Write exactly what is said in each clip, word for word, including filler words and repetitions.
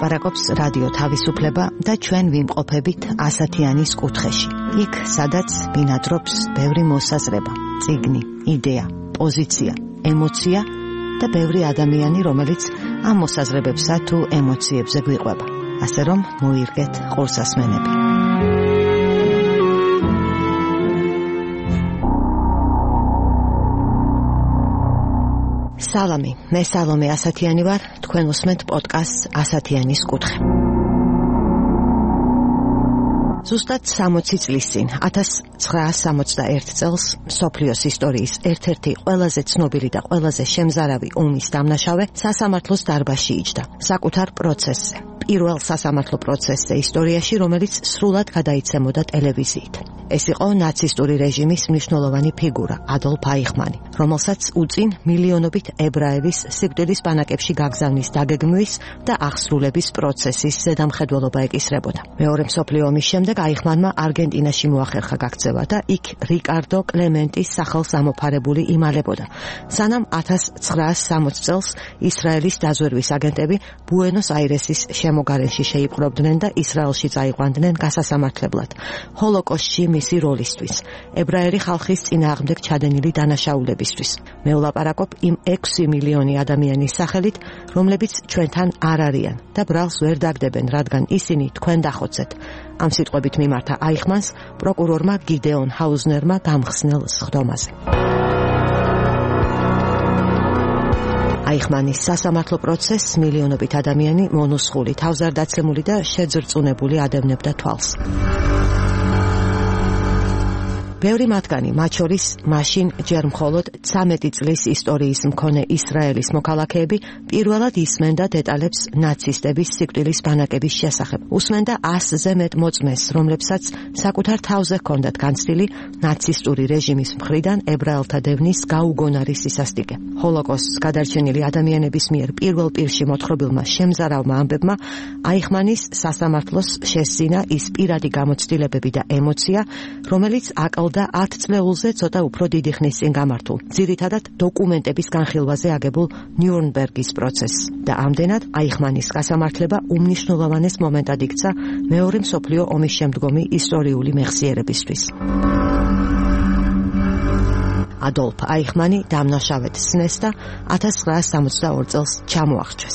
ლაპარაკობს რადიო თავისუფლება და ჩვენ ვიმყოფებით ასათიანის კუთხეში. იქ, სადაც ბინადრობს ბევრი მოსაზრება, წიგნი, იდეა, პოზიცია, ემოცია და ბევრი ადამიანი, რომელიც ამ მოსაზრებებსა თუ ემოციებზე გვიყვება. ასე რომ მოირგეთ ყურსასმენები. სალამი, მე სალომე ასათიანი ვარ, თქვენ უსმენთ პოდკასტს ასათიანის კუთხე. ზუსტად სამოცი წლის წინ, ათას ცხრაას სამოცდაერთი წელს, მსოფლიოს ისტორიის ერთ-ერთი ყველაზე ცნობილი და ყველაზე შემზარავი ომის დამნაშავე სასამართლოს დარბაზში იჯდა, საკუთარ პროცესზე. პირველ სასამართლო პროცესზე ისტორიაში, რომელიც სრულად გადაიცემოდა ტელევიზიით. ეს იყო ნაცისტური რეჟიმის მნიშვნელოვანი ფიგურა, ადოლფ აიხმანი, რომელსაც უწინ მილიონობით ებრაევის სიკვდილის ბანაკებში გაგზავნის დაგეგმვის და აღსრულების პროცესის ზედამხედველობა ეკისრებოდა. მეორე მსოფლიო ომის შემდეგ აიხმანმა არგენტინაში მოახერხა გაქცევა და იქ რიკარდო კლემენტის სახელს ამოფარებული იმალებოდა, სანამ ათას ცხრაას სამოცი წელს ისრაელის დაზვერვის აგენტები ბუენოს-აირესის შემოგარენში შეიპყრობდნენ და ისრაელში წაიყვანდნენ გასასამართლებლად ჰოლოკოსტში მისი როლისთვის, ებრაელი ხალხის წინააღმდეგ ჩადენილი დანაშაულებისთვის. მე ვლაპარაკობ იმ ექვსი მილიონი ადამიანის სახელით, რომლებიც ჩვენთან არ არიან და ბრალს ვერ დაგდებენ, რადგან ისინი თქვენ დახოცეთ. ამ სიტყვებით მიმართა აიხმანს პროკურორმა გიდეონ ჰაუზნერმა გამხსნელ სხდომაზე. აიხმანის სასამართლო პროცესს მილიონობით ადამიანი მონუსხული, თავზარდაცემული და შეძრწუნებული ადევნებდა თვალს. ბევრი მათგანი, მათ შორის მაშინ ჯერ მხოლოდ ცამეტი წლის ისტორიის მქონე ისრაელის მოქალაქეები, პირველად ისმენდა დეტალებს ნაცისტების სიკვდილის ბანაკების შესახებ. უსმენდა ასზე მეტ მოწმეს, რომლებსაც საკუთარ თავზე ჰქონდათ განცდილი ნაცისტური რეჟიმის მხრიდან ებრაელთა დევნის გაუგონარი სისასტიკე. ჰოლოკოსტს გადარჩენილი ადამიანების მიერ პირველ პირში მოთხრობილმა შემზარავმა ამბებმა აიხმანის სასამართლოს შესძინა ის პირადი გამოცდილებები და ემოცია, რომელიც აკალ და ათ წლეულზე ცოტა უფრო დიდი ხნის წინ გამართულ, ძირითადად დოკუმენტების განხილვაზე აგებულ ნიურნბერგის პროცესს და ამდენად აიხმანის გასამართლება უმნიშვნელოვანეს მომენტად იქცა მეორე მსოფლიო ომის შემდგომი ისტორიული მეხსიერებისთვის. ადოლფ აიხმანი დამნაშავედ სცნეს და ათას ცხრაას სამოცდაორ წელს ჩამოახრჩეს.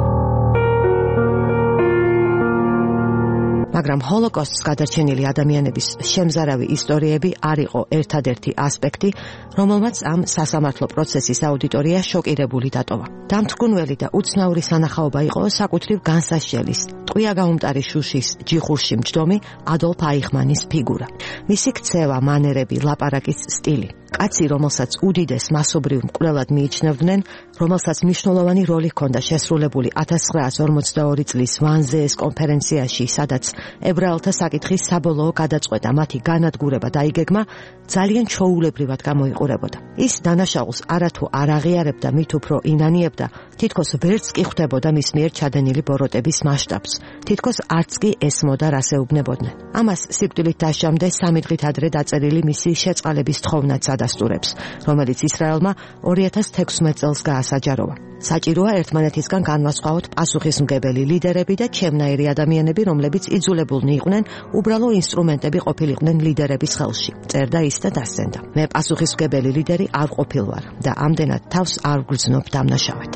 მაგრამ ჰოლოკოსტს გადარჩენილი ადამიანების შემზარავი ისტორიები არ იყო ერთადერთი ასპექტი, რომელმაც ამ სასამართლო პროცესის აუდიტორია შოკირებული დატოვა. დამთრგუნველი და უცნაური სანახაობა იყო საკუთრივ განსასჯელის, ტყვია გაუმტარი შუშის ჯიხურში მჯდომი ადოლფ აიხმანის ფიგურა. მისი ქცევა, მანერები, ლაპარაკის სტილი. კაცი, რომელსაც უდიდეს მასობრივ მკვლელად მიიჩნევდნენ, რომელსაც მნიშვნელოვანი როლი ჰქონდა შესრულებული ათას ცხრაას ორმოცდაორი წლის ვანზეეს კონფერენციაში, სადაც ებრაელთა საკითხის საბოლოო გადაწყვეტა, მათი განადგურება და იგეგმა ძალიან ჩოულებრივად გამოიყურებოდა. ის დანაშაულს არათუ არ აღიარებდა, მით უფრო ინანიებდა, თითქოს ვერც კი ხვდებოდა მის მიერ ჩადენილი ბოროტების მასშტაბს, თითქოს არც კი ესმოდა რას ეუბნებოდნენ. ამას სიკვდილით დასჯამდე სამი დღით ადრე დაწერილი მისი შეწყალების თხოვნაც ადასტურებს, რომელიც ისრაელმა ორი ათას თექვსმეტ წელს გაასაჯაროვა. საჭიროა ერთმანეთისგან განვასხვაოთ პასუხისმგებელი ლიდერები და ჩემნაირი ადამიანები, რომლებიც იძულებულნი იყვნენ უბრალო ინსტრუმენტები ყოფილიყვნენ ლიდერების ხელში. წერდა ის და დასცენდა. მე პასუხისმგებელი ლიდერი არ ყოფილ ვარ და ამდენად თავს არ ვგრძნობ დამნაშავედ.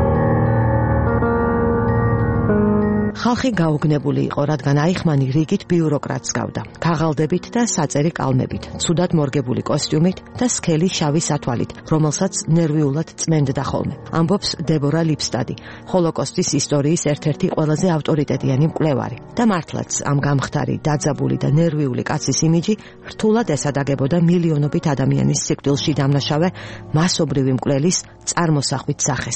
ხალხი გაუგნებული იყო, რადგან აიხმანი რიგით ბიუროკრატს გავდა, ქაღალდებით და საწერი კალმებით, ცუდად მორგებული კოსტიუმით და სქელი შავი სათვალით, რომელსაც ნერვიულად წმენდდა ხოლმე. ამბობს დებორა ლიფსტადი, ჰოლოკოსტის ისტორიის ერთ-ერთი ყველაზე ავტორიტეტიანი მკვლევარი. და მართლაც ამ გამხდარი, დაძაბული და ნერვიული კაცის იმიჯი რთულად ესადაგებოდა მილიონობით ადამიანის სიკვდილში დამნაშავე მასობრივი მკვლელის წარმოსახვით სახეს.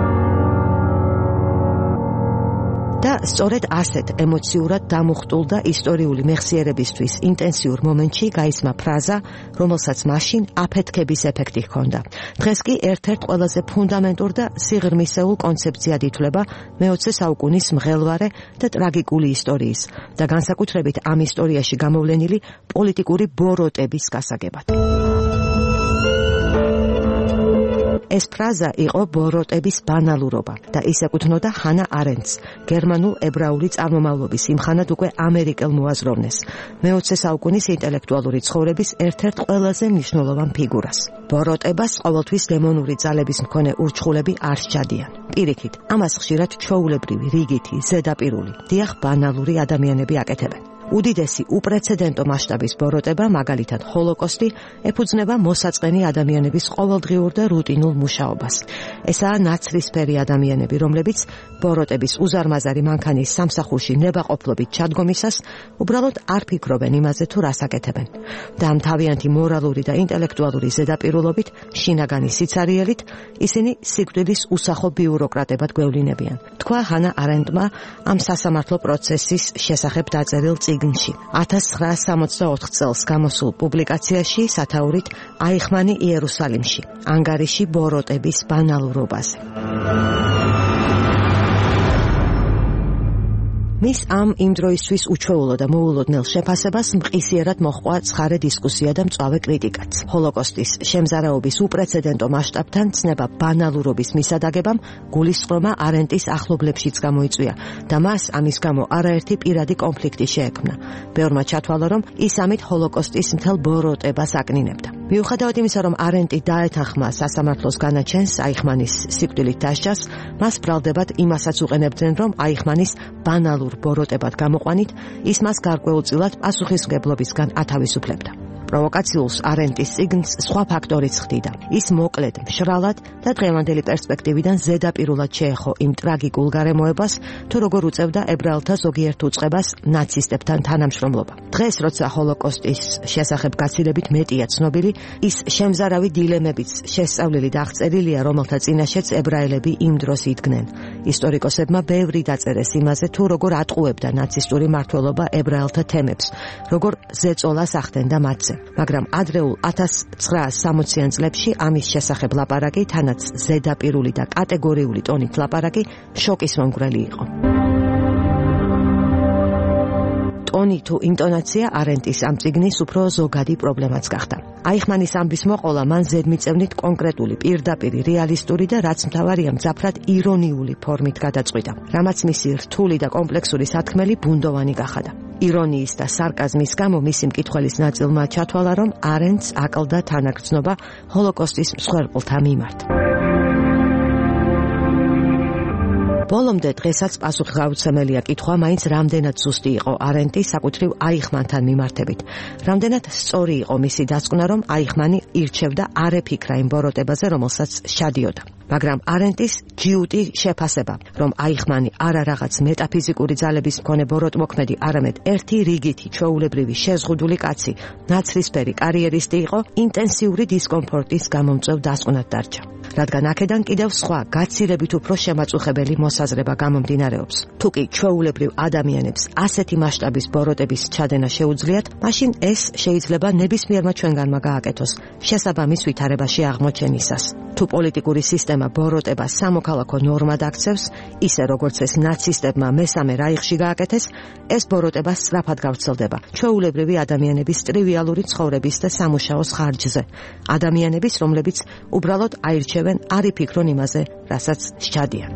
და სწორედ ასეთ ემოციურად დამუხტულ და ისტორიული მეხსიერებისთვის ინტენსიურ მომენტში გაისმა ფრაზა, რომელსაც მაშინ აფეთქების ეფექტი ჰქონდა. დღეს კი ერთ-ერთ ყველაზე ფუნდამენტურ და სიღრმისეულ კონცეფციად ითვლება მეოცე საუკუნის მღელვარე და ტრაგიკული ისტორიის და განსაკუთრებით ამ ისტორიაში გამოვლენილი პოლიტიკური ბოროტების გასაგებად. ეს ფრაზა იყო ბოროტების ბანალურობა და ის ეკუთვნოდა ჰანა არენდს, გერმანულ-ებრაული წარმომავლობის იმხანად უკვე ამერიკელ მოაზროვნეს, მეოცე საუკუნის ინტელექტუალური ცხოვრების ერთ-ერთ ყველაზე მნიშვნელოვან ფიგურას. ბოროტებას ყოველთვის დემონური ძალების მქონე ურჩხულები არ სჯადიან. პირიქით, ამას ხშირად ჩვეულებრივი, რიგითი, ზედაპირული, დიახ, ბანალური ადამიანები აკეთებენ. უდიდესი უპრეცედენტო მასშტაბის ბოროტება, მაგალითად ჰოლოკოსტი, ეფუძნება მოსაწყენი ადამიანების ყოველდღიურ და რუტინულ მუშაობას. ესაა ნაცრისფერი ადამიანები, რომლებიც ბოროტების უზარმაზარი მანქანის სამსახურში ნებაყოფლობით ჩადგომისას უბრალოდ არ ფიქრობენ იმაზე, თუ რას აკეთებენ. და ამ თავიანთი მორალური და ინტელექტუალური ზედაპირულობით, შინაგანი სიცარიელით, ისინი სიკვდილის უსახო ბიუროკრატებად გვევლინებიან. თქვა ჰანა არენდმა ამ სასამართლო პროცესის შესახებ დაწერილ წიგნში. ათას ცხრაას სამოცდაოთხ წელს გამოსულ პუბლიკაციაში სათაურით აიხმანი იერუსალიმში, ანგარიში ბოროტების ბანალურობაზე. მის ამ იმ დროისთვის უჩვეულო და მოულოდნელ შეფასებას მყისიერად მოჰყვა ცხარე დისკუსია და მწვავე კრიტიკაც. ჰოლოკოსტის შემზარაობის უპრეცედენტო მასშტაბთან ცნება ბანალურობის მისადაგებამ გულისწყრომა არენდტის ახლობლებშიც გამოიწვია და მას ამის გამო არაერთი პირადი კონფლიქტი შეექმნა. ბევრმა ჩათვალა, რომ ის ამით ჰოლოკოსტის მთელ ბოროტებას აკნინებდა. მიუხედავად იმისა, რომ არენდტი დაეთანხმა სასამართლოს განაჩენს აიხმანის სიკვდილით დასჯას, მას ბრალდებად იმასაც უყენებდნენ, რომ აიხმანის ბანალურ ბოროტებად გამოყვანით, ის მას გარკვეულწილად პასუხისმგებლობისგან ათავისუფლებდა. პროვოკაციულს არენდტის წიგნს სხვა ფაქტორიც ხდიდა. ის მოკლედ, მშრალად და დღევანდელი პერსპექტივიდან ზედაპირულად შეეხო იმ ტრაგიკულ გარემოებას, თუ როგორ უწევდა ებრაელთა ზოგიერთ უწყებას ნაცისტებთან თანამშრომლობა. დღეს, როცა ჰოლოკოსტის შესახებ გაცილებით მეტია ცნობილი, ის შემზარავი დილემებიც შესწავლილი და აღწერილია, რომელთა წინაშეც ებრაელები იმ დროს იდგნენ. ისტორიკოსებმა ბევრი დაწერეს იმაზე, თუ როგორ ატყუებდა ნაცისტური მმართველობა ებრაელთა თემებს, როგორ ზეწოლას ახდენდა მათზე. მაგრამ ადრეულ ათას ცხრაას სამოციან წლებში ამის შესახებ ლაპარაკი, თანაც ზედაპირული და კატეგორიული ტონით ლაპარაკი, შოკის მომგვრელი იყო. ტონი თუ ინტონაცია არენდტის ამ წიგნის უფრო ზოგადი პრობლემაც გახდა. აიხმანის ამბის მოყოლა მან ზედმიწევნით კონკრეტული, პირდაპირი, რეალისტური და რაც მთავარია მძაფრად ირონიული ფორმით გადაწყვიტა, რამაც მისი რთული და კომპლექსური სათქმელი ბუნდოვანი გახადა. ირონიის და სარკაზმის გამო მისი მკითხველის ნაწილმა ჩათვალა, რომ არენდტს აკლდა თანაგრძნობა ჰოლოკოსტის მსხვერპლთა მიმართ. ბოლომდე დღესაც პასუხისმგებელია კითხვა, მაინც რამდენად ზუსტი იყო არენდტი საკუთრივ აიხმანთან მიმართებით. რამდენად სწორი იყო მისი დასკვნა, რომ აიხმანი ირჩევდა არ ეფიქრა იმ ბოროტებაზე, რომელსაც შადიოდა. მაგრამ არენდტის ჯიუტი შეფასება, რომ აიხმანი არა რაღაც მეტაფიზიკური ძალების მქონე ბოროტმოქმედი, არამედ ერთი რიგითი ჩვეულებრივი შეზღუდული კაცი, ნაცრისფერი კარიერისტი იყო, ინტენსიური დისკომფორტის გამომწვევ დასკვნად დარჩა. რადგან აქედან კიდევ სხვა გაცილებით უფრო შემაწუხებელი მოსაზრება გამომდინარეობს. თუ კი ჩვეულებრივ ადამიანებს ასეთი მასშტაბის ბოროტების ჩადენა შეუძლიათ, მაშინ ეს შეიძლება ნებისმიერმა ჩვენგანმა გააკეთოს შესაბამის ვითარებაში აღმოჩენისას. თუ პოლიტიკური სისტემა ბოროტებას სამოქალაქო ნორმად აქცევს, ისე როგორც ეს ნაცისტებმა მესამე რაიხში გააკეთეს, ეს ბოროტება სწრაფად გავრცელდება ჩვეულებრივი ადამიანების ტრივიალური ცხოვრების და სამუშაოს ხარჯზე. ადამიანების, რომლებიც უბრალოდ აირჩევენ, არ იფიქრონ იმაზე, რასაც სჯადიან.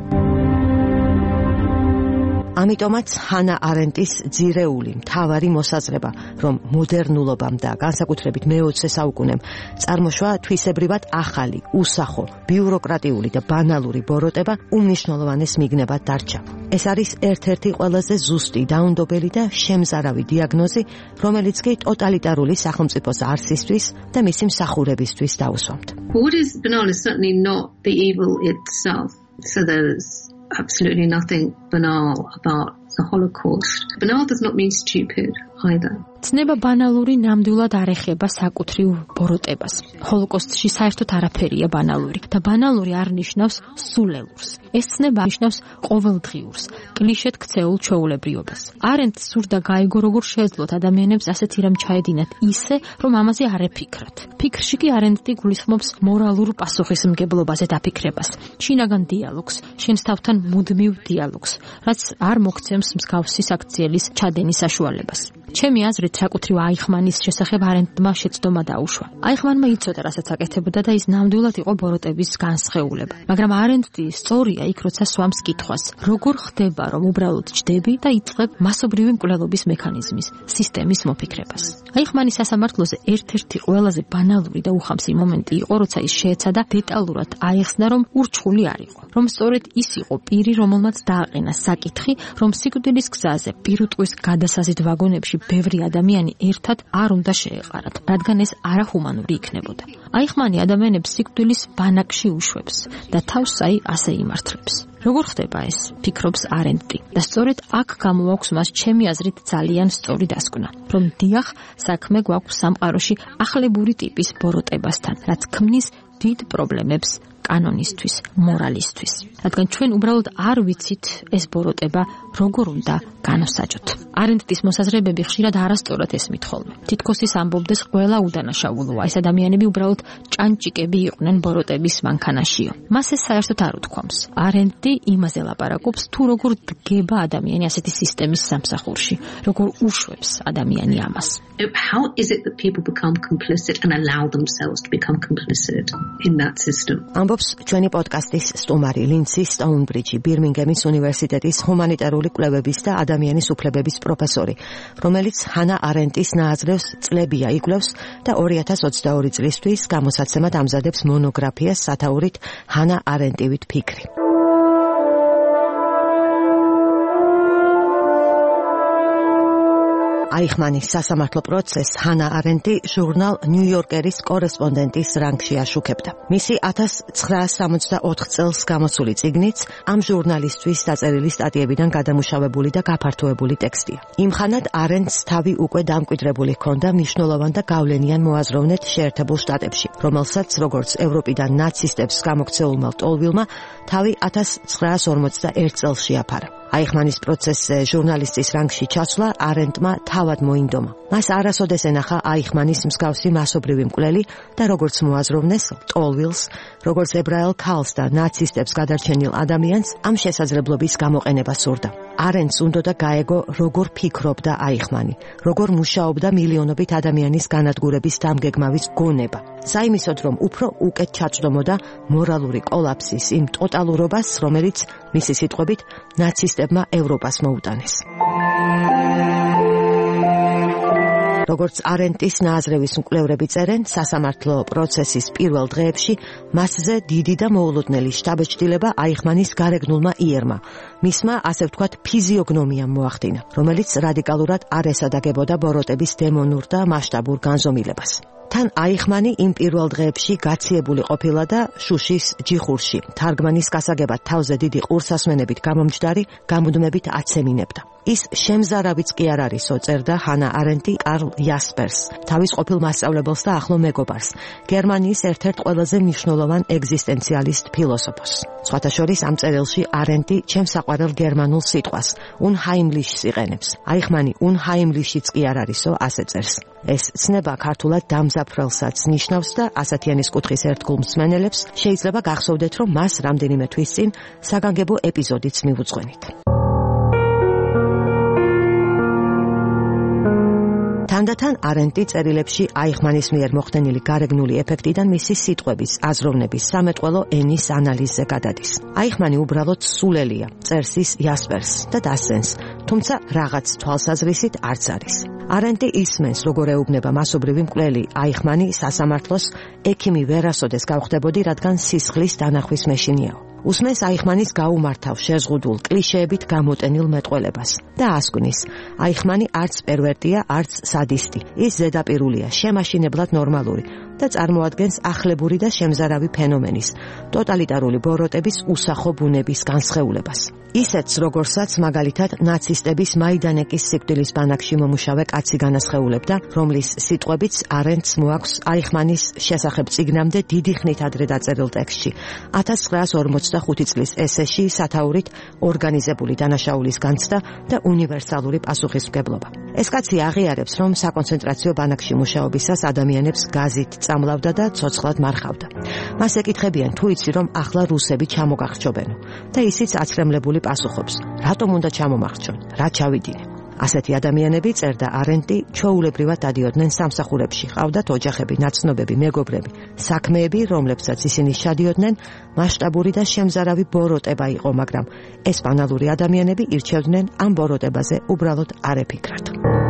ამიტომაც ჰანა არენდტის ძირეული მთავარი მოსაზრება, რომ მოდერნულობამ და განსაკუთრებით მეოცე საუკუნემ წარმოშვა თვისებრივად ახალი, უსახო, ბიუროკრატიული და ბანალური ბოროტება უმნიშვნელოვანეს მიგნებად დარჩა. ეს არის ერთ-ერთი ყველაზე ზუსტი, დაუნდობელი და შემზარავი დიაგნოზი, რომელიც კი ტოტალიტარული სახელმწიფოს არსისთვის და მისი მსახურებისთვის დაუსვამთ. What is banal is certainly not the evil itself. So there's absolutely nothing banal about the Holocaust. Banal does not mean stupid either. ცნება ბანალური ნამდვილად არ ეხება საკუთრივ ბოროტებას. ჰოლოკოსტში საერთოდ არაფერია ბანალური და ბანალური არ ნიშნავს სულელურს. ეს ცნება ნიშნავს ყოველდღიურს, კლიშედ ქცეულ ჩვეულებრიობას. არენდტს სურდა გაიგო, როგორ შეეძლოთ ადამიანებს ასეთი რამ ჩაედინათ ისე, რომ ამაზე არ ეფიქრათ. ფიქრში კი არენდტი გულისხმობს მორალურ პასუხისმგებლობაზე დაფიქრებას, შინაგან დიალოგს, შენს თავთან მუდმივ დიალოგს, რაც არ მოგცემს მსგავსი საქციელის ჩადენის საშუალებას. ჩემი აზრით, საკუთრივ აიხმანის შესახებ არენდმა შეცდომა დაუშვა. აიხმანმა იცოდა, რასაც აკეთებდა და ის ნამდვილად იყო ბოროტების განსხეულება. მაგრამ არენდი სწორია იქ, როცა სვამს კითხვას, როგორ ხდება, რომ უბრალოდ ჯდები და იწყებ მასობრივი მკვლელობის მექანიზმის, სისტემის მოფიქრებას. აიხმანის სასამართლოზე ერთ-ერთი ყველაზე ბანალური და უხამსი მომენტი იყო, როცა ის შეეცადა დეტალურად აეხსნა, რომ ურჩხული არ იყო, რომ სწორედ ის იყო პირი, რომელმაც დააყენა საკითხი, რომ სიკვდილის გზაზე პირუტყვის გადასაზიდ ვაგონებში ბევრი ადამიანი ერთად არ უნდა შეეყარათ, რადგან ეს არახუმანური იქნებოდა. აიხმანი ადამიანებს სიკვდილის ბანაკში უშვებს და თავს აი ასე იმართლებს. როგორ ხდება ეს? ფიქრობს არენდი. და სწორედ აქ გამოაქვს მას ჩემი აზრით ძალიან სწორი დასკვნა, რომ დიახ, საქმე გვაქვს სამყაროში ახლებური ტიპის ბოროტებასთან, რაც ქმნის დიდ პრობლემებს კანონისთვის, მორალისთვის. რადგან ჩვენ უბრალოდ არ ვიცით ეს ბოროტება როგორ უნდა განვსაჯოთ. არენდის მოსაზრებები ხშირად არასწორად ესმით ხოლმე. თითქოს ის ამბობდეს ყველა უდანაშაულოა, ეს ადამიანები უბრალოდ ჭანჭიკები იყვნენ ბოროტების მანქანაშიო. მას ეს საერთოდ არ უთქვამს. არენდი იმაზე ლაპარაკობს, თუ როგორ დგება ადამიანი ასეთი სისტემის სამსახურში, როგორ უშვებს ადამიანი ამას. How is it that people become complicit and allow themselves to become complicit in that system? ამბობს ჩვენი პოდკასტის სტუმარი ლინდსი სტოუნბრიჯი, ბირმინგემის უნივერსიტეტის ჰუმანიტარული კვლევების და ადამიანის უფლებების პროფესორი, რომელიც ჰანა არენდის ნააზრევს წლებია იკვლევს და ორი ათას ოცდაორი წლისთვის გამოსაცემად ამზადებს მონოგრაფიას სათაურით ჰანა არენდივით ფიქრი. აიხმანის სასამართლო პროცესს ჰანა არენდი ჟურნალ ნიუ-იორკერის კორესპონდენტის რანგში აშუქებდა. მისი ათას ცხრაას სამოცდაოთხ წელს გამოსული წიგნიც ამ ჟურნალისტვის დაწერილი სტატიებიდან გადამუშავებული და გაფართოებული ტექსტია. იმხანად არენდს თავი უკვე დამკვიდრებული ჰქონდა მნიშვნელოვან და გავლენიან მოაზროვნედ შეერთებულ შტატებში, რომელსაც როგორც ევროპიდან ნაცისტებს გამოქცეულმა ლტოლვილმა თავი ათას ცხრაას ორმოცდაერთ წელს შეაფარა. აიხმანის პროცესზე ჟურნალისტის რანგში ჩასვლა არენდმა თავად მოინდომა. მას არასოდეს ენახა აიხმანის მსგავსი მასობრივი მკვლელი და როგორც მოაზროვნეს ლტოლვილს, როგორც ებრაელ ქალს და ნაცისტებს გადარჩენილ ადამიანს ამ შესაძლებლობის გამოყენება სურდა. არენდს უნდოდა გაეგო, როგორ ფიქრობდა აიხმანი, როგორ მუშაობდა მილიონობით ადამიანის განადგურების დამგეგმავის გონება. საიმისოდ, რომ უფრო უკეთ ჩაჭდომოდა მორალური კოლაფსის იმ ტოტალურობას, რომელიც მისი სიტყვებით ნაცისტებმა ევროპას მოუტანეს. როგორც არენდის ნააზრევის მკვლევრები წერენ, სასამართლო პროცესის პირველ დღეებში მასზე დიდი და მოულოდნელი შთაბეჭდილება აიხმანის გარეგნულმა იერმა, მისმა ასე ვთქვათ ფიზიოგნომიამ მოახდინა, რომელიც რადიკალურად არ ესადაგებოდა ბოროტების დემონურ და მასშტაბურ განზომილებას. თან აიხმანი იმ პირველ დღეებში გაციებული ყოფილა და შუშის ჯიხურში თარგმანის გასაგებად თავზე დიდი ყურსასმენებით გამომჯდარი გამუდმებით აცემინებდა. ის შემზარავიც კი არ არისო, წერდა ჰანა არენდი კარლ იასპერს, თავის ყოფილ მასწავლებელს და ახლო მეგობარს, გერმანიის ერთ-ერთ ყველაზე მნიშვნელოვან ეგზისტენციალისტ ფილოსოფოსს. სხვათა შორის ამ წერილში არენდი ჩემს საყვარელ გერმანულ სიტყვას unheimlichs იყენებს. აიხმანი unheimlichიც კი არ არისო, ასე წერს. ეს ცნება ქართულად დამზაფრელსაც ნიშნავს და ასათიანის კუთხის ერთგულ მსმენელებს შეიძლება გახსოვდეთ, რომ მას რამდენიმე თვის წინ საგანგებო ეპიზოდიც მივუძღვენით. თანდათან არენდი წერილებში აიხმანის მიერ მოხდენილი გარეგნული ეფექტიდან მისი სიტყვების, აზროვნების, სამეტყველო ენის ანალიზზე გადადის. აიხმანი უბრალოდ სულელია, წერს ის იასპერს და დასცენს, თუმცა რაღაც თვალსაზრისით არც არის. არენდი ისმენს, როგორ ეუბნება მასობრივი მკვლელი აიხმანი სასამართლოს ექიმი ვერასოდეს გავხდებოდი, რადგან სისხლის დანახვის მეშინიაო. უსმენს აიხმანის გაუმართავ შეზღუდულ კლიშეებით გამოტენილ მეტყველებას და ასკვნის, აიხმანი არც პერვერტია, არც სადისტი. ის ზედაპირულია, შემაშინებლად ნორმალური და წარმოადგენს ახლებური და შემზარავი ფენომენის, ტოტალიტარული ბოროტების უსახო ბუნების განსხეულებას. ისეთს, როგორსაც მაგალითად ნაცისტების მაიდანეკის სიკვდილის ბანაკში მომუშავე კაცი განასხეულებდა, რომლის სიტყვებიც არენდს მოაქვს აიხმანის შესახებ წიგნამდე დიდი ხნით ადრე დაწერილ ტექსტში, ათას ცხრაას ორმოცდახუთი წლის ესეში სათაურით ორგანიზებული დანაშაულის განცდა და უნივერსალური პასუხისმგებლობა. ეს კაცი აღიარებს, რომ საკონცენტრაციო ბანაკში მუშაობისას ადამიანებს გაზით წამლავდა და ცოცხლად მარხავდა. მას ეკითხებიან, თუ იცი, რომ ახლა რუსები ჩამოგახრჩობენო და ისიც აცრემლებული პასუხობს, რატომ უნდა ჩამომახრჩონ, რა ჩავიდინე. ასეთი ადამიანები, წერდა არენტი, ჩვეულებრივად დადიოდნენ სამსახურებში, ჰყავდათ ოჯახები, ნაცნობები, მეგობრები, საქმეები, რომლებსაც ისინი შადიოდნენ, მასშტაბური და შემზარავი ბოროტება იყო, მაგრამ ეს ბანალური ადამიანები ირჩევდნენ ამ ბოროტებაზე უბრალოდ არ ეფიქრათ.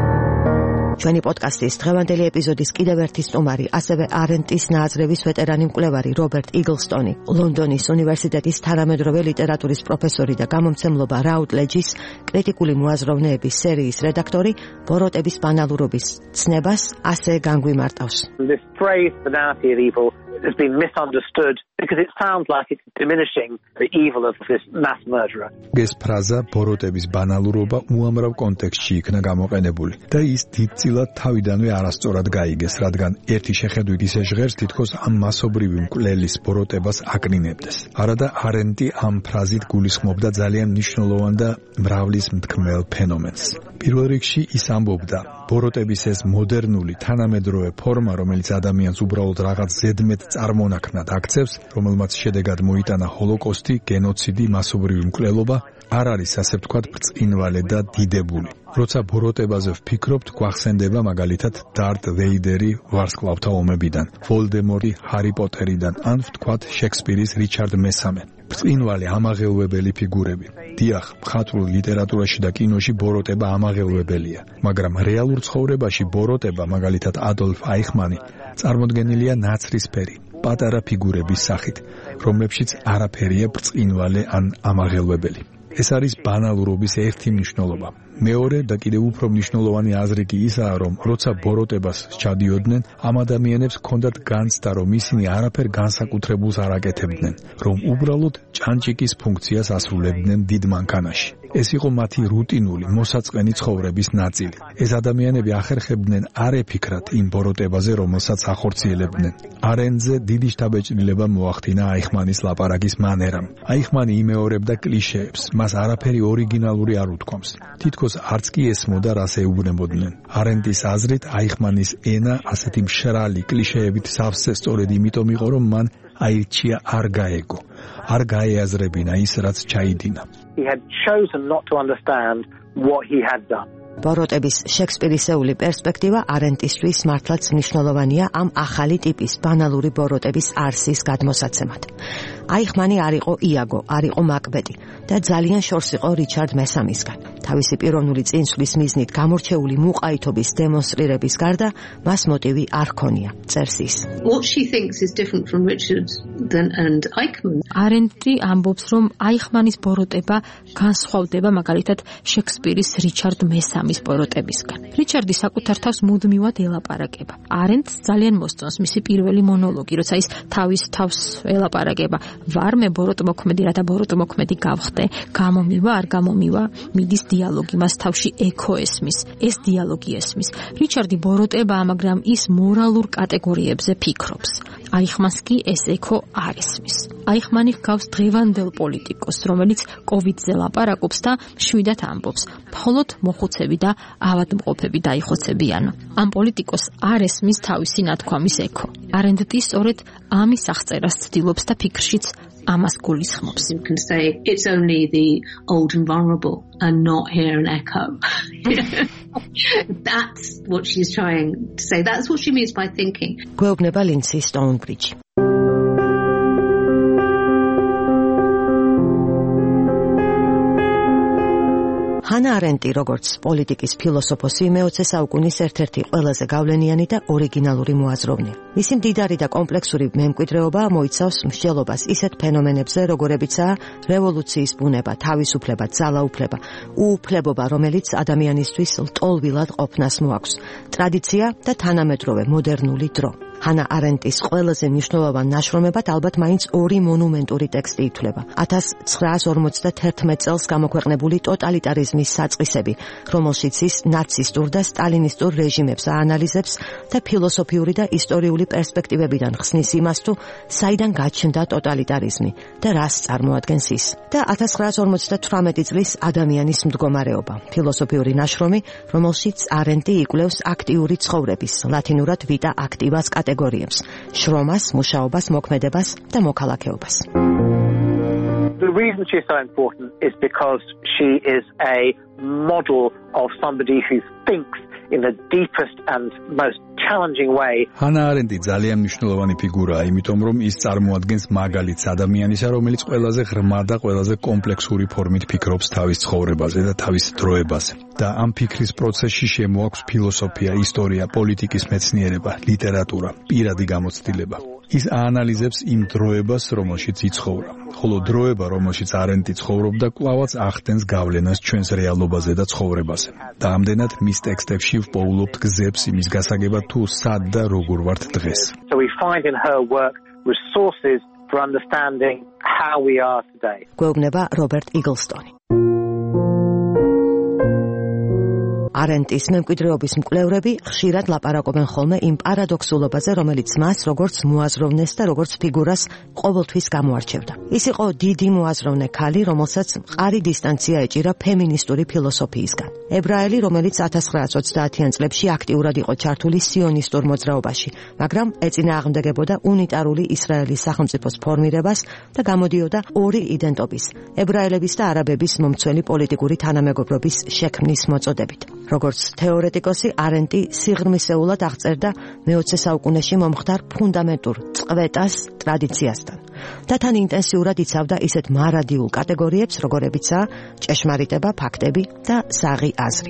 ჩვენი პოდკასტის დღევანდელი ეპიზოდის კიდევ ერთი სტუმარი, ასევე არენტის ნააზრევის ვეტერანი მკვლევარი რობერტ იგლსტონი, ლონდონის უნივერსიტეტის თანამედროვე ლიტერატურის პროფესორი და გამომცემლობა რაუტლეჯის კრიტიკული მოაზროვნეების სერიის რედაქტორი, ბოროტების ბანალურობის ცნებას ასე განგვიმარტავს. This phrase, banality of evil, has been misunderstood because it sounds like it's diminishing the evil of this mass murderer. ეს ფრაზა ბოროტების ბანალურობა უამრავ კონტექსტში იქნა გამოყენებული და ის დიდწილად თავიდანვე არასწორად გაიგეს, რადგან ერთი შეხედვით ისე ჟღერს თითქოს ამ მასობრივი მკვლელის ბოროტებას აკნინებდეს. არადა არენტი ამ ფრაზით გულისხმობდა ძალიან მნიშვნელოვან და მრავლის მთქმელ ფენომენს. პირველ რიგში ის ამბობდა, ბოროტების ეს მოდერნული თანამედროვე ფორმა, რომელიც ადამიანს უბრალოდ რაღაც ზედმეტ წარმონაქმნად აქცევს, რომელმაც შედეგად მოიტანა ჰოლოკოსტი, გენოციდი, მასობრივი მკვლელობა, არ არის ასე ვთქვათ ბრწყინვალე და დიდებული. როცა ბოროტებაზე ვფიქრობთ, გვახსენდება მაგალითად დარტ ვეიდერი ვარსკვლავთა ომებიდან, ვოლდემორი ჰარი პოტერიდან, ან ვთქვათ შექსპირის რიჩარდ მესამე. ბრწყინვალე ამაღელვებელი ფიგურები. დიახ, მხატვრულ ლიტერატურაში და კინოში ბოროტება ამაღელვებელია, მაგრამ რეალურ ცხოვრებაში ბოროტება, მაგალითად ადოლფ აიხმანი, წარმოდგენილია ნაცრისფერი, პატარა ფიგურების სახით, რომლებშიც არაფერია ბრწყინვალე ან ამაღელვებელი. ეს არის ბანალურობის ერთი მნიშვნელობა. მეორე და კიდევ უფრო მნიშვნელოვანი აზრი კი ისაა, რომ როცა ბოროტებას ჩადიოდნენ, ამ ადამიანებს ჰქონდათ განცდა, რომ ისინი არაფერ განსაკუთრებულს არ აკეთებდნენ, რომ უბრალოდ ჭანჭიკის ფუნქციას ასრულებდნენ დიდ მანქანაში. ეს იყო მათი რუტინული, მოსაწყენი ცხოვრების ნაწილი. ეს ადამიანები ახერხებდნენ არ ეფიქრათ იმ ბოროტებაზე, რომელსაც ახორციელებდნენ. არენტზე დიდი შთაბეჭდილება მოახდინა აიხმანის ლაპარაკის მანერამ. აიხმანი იმეორებდა კლიშეებს, მას არაფერი ორიგინალური არ უთქვამს. თითქოს არც კი ესმოდა, რას ეუბნებოდნენ. არენტის აზრით, აიხმანის ენა ასეთი მშრალი კლიშეებით სავსე სწორედ იმიტომ იყო, რომ მან აირჩია არ გაეგო, არ გაეაზრებინა ის, რაც ჩაიდინა. He had chosen not to understand what he had done. ბოროტების შექსპირისეული პერსპექტივა არენტისთვის მართლაც მნიშვნელოვანია ამ ახალი ტიპის ბანალური ბოროტების არსის გადმოსაცემად. აიხმანი არ იყო იაგო, არ იყო მაკბეტი და ძალიან შორს იყო რიჩარდ მესამისგან. თავისი პიროვნული წინსვლის მიზნით გამორჩეული მუყაითობის დემონსტრირების გარდა მას მოტივი არ ჰქონია, წერს ის. What she thinks is different from Richard than and Eichmann. არენტი ამბობს, რომ აიხმანის ბოროტება განსხვავდება მაგალითად შექსპირის რიჩარდ მესამის ბოროტებისგან. რიჩარდი საკუთარ თავს მუდმივად ელაპარაკება. არენტს ძალიან მოსწონს მისი პირველი მონოლოგი, როცა ის თავის თავს ელაპარაკება. ვარ მე ბოროტმოქმედი, რათა ბოროტმოქმედი გავხდე, გამომივა, არ გამომივა, მიდის დიალოგი, მას თავში ექო ესმის, ეს დიალოგი ესმის. რიჩარდი ბოროტებაა, მაგრამ ის მორალურ კატეგორიებზე ფიქრობს. აიხმანს კი ეს ექო არ ესმის. აიხმანი ჰგავს დღევანდელ პოლიტიკოს, რომელიც კოვიდზე ლაპარაკობს და მშვიდად ამბობს, მხოლოდ მოხუცები და ავადმყოფები დაიხოცებიან. ამ პოლიტიკოს არ ესმის თავისი ნათქვამის ექო. არენტი სწორედ ამის აღწერას ცდილობს და ფიქრშიც ამას გულისხმობს. You can say it's only the old and vulnerable and not hear an echo. That's what she's trying to say. That's what she means by thinking. გვეუბნება ლინდსი სტოუნბრიჯი. ჰანა არენტი, როგორც პოლიტიკის ფილოსოფოსი, მეოცე საუკუნის ერთ-ერთი ყველაზე გავლენიანი და ორიგინალური მოაზროვნეა. მისი მდიდარი და კომპლექსური მემკვიდრეობა მოიცავს მსჯელობას ისეთ ფენომენებზე, როგორებიცაა რევოლუციის ბუნება, თავისუფლება, ძალაუფლება, უუფლებობა, რომელიც ადამიანისთვის ლტოლვილად ყოფნას მოაქვს, ტრადიცია და თანამედროვე მოდერნული დრო. ჰანა არენტის ყველაზე მნიშვნელოვან ნაშრომებად ალბათ მაინც ორი მონუმენტური ტექსტი ითვლება. ათას ცხრაას ორმოცდაათერთმეტ წელს გამოქვეყნებული ტოტალიტარიზმის საწყისები, რომელშიც ის ნაცისტურ და სტალინისტურ რეჟიმებს აანალიზებს და ფილოსოფიური და ისტორიული პერსპექტივებიდან ხსნის იმას, თუ საიდან გაჩნდა ტოტალიტარიზმი და რას წარმოადგენს ის. და ათას ცხრაას ორმოცდათვრამეტი წლის ადამიანის მდგომარეობა, ფილოსოფიური ნაშრომი, რომელშიც არენტი იკვლევს აქტიური ცხოვრების, ლათინურად vita activas კატეგორიებს, შრომას, მუშაობას, მოქმედებას და მოქალაქეობას. The The reason she's so important is because she is a model of somebody who thinks in the deepest and most challenging way. Hannah Arendt ძალიან მნიშვნელოვანი ფიგურაა, იმიტომ რომ ის წარმოადგენს მაგალითს ადამიანისა, რომელიც ყველაზე ღრმა და ყველაზე კომპლექსური ფორმით ფიქრობს თავის ცხოვრებაზე და თავის დროებაზე. და ამ ფიქრის პროცესში შემოაქვს ფილოსოფია, ისტორია, პოლიტიკის მეცნიერება, ლიტერატურა, პირადი გამოცდილება. ის აანალიზებს იმ დროებას, რომელშიც იცხოვრა. ხოლო დროება, რომელშიც არენტი ცხოვრობდა, კვლავაც ახდენს გავლენას ჩვენს რეალობაზე და ცხოვრებაზე. და ამდენად მის ტექსტებში ვპოულობთ გზებს იმის გასაგებად, თუ სად და როგორ ვართ დღეს. So we find in her work resources for understanding how we are today. გვეუბნება რობერტ იგლსტონი. არენტის მემკვიდრეობის მკვლევრები ხშირად ლაპარაკობენ ხოლმე იმ პარადოქსულობაზე, რომელიც მას როგორც მოაზროვნეს და როგორც ფიგურას ყოველთვის გამოარჩევდა. ის იყო დიდი მოაზროვნე ქალი, რომელსაც მყარი დისტანცია ეჭირა ფემინისტური ფილოსოფიისგან. ებრაელი, რომელიც ათას ცხრაასი ოცდაათიან წლებში აქტიურად იყო ჩართული სიონისტურ მოძრაობაში, მაგრამ ეწინააღმდეგებოდა უნიტარული ისრაელის სახელმწიფოს ფორმირებას და გამოდიოდა ორი იდენტობის, ებრაელების და არაბების მომცველი პოლიტიკური თანამეგობრობის შექმნის მოწოდებით. როგორც თეორეტიკოსი, არენტი სიღრმისეულად აღწერდა მეოცე საუკუნეში მომხდარ ფუნდამენტურ წყვეტას ტრადიციასთან და თან ინტენსიურად იცავდა ისეთ მარადიულ კატეგორიებს, როგორებიცაა ჭეშმარიტება, ფაქტები და საღი აზრი.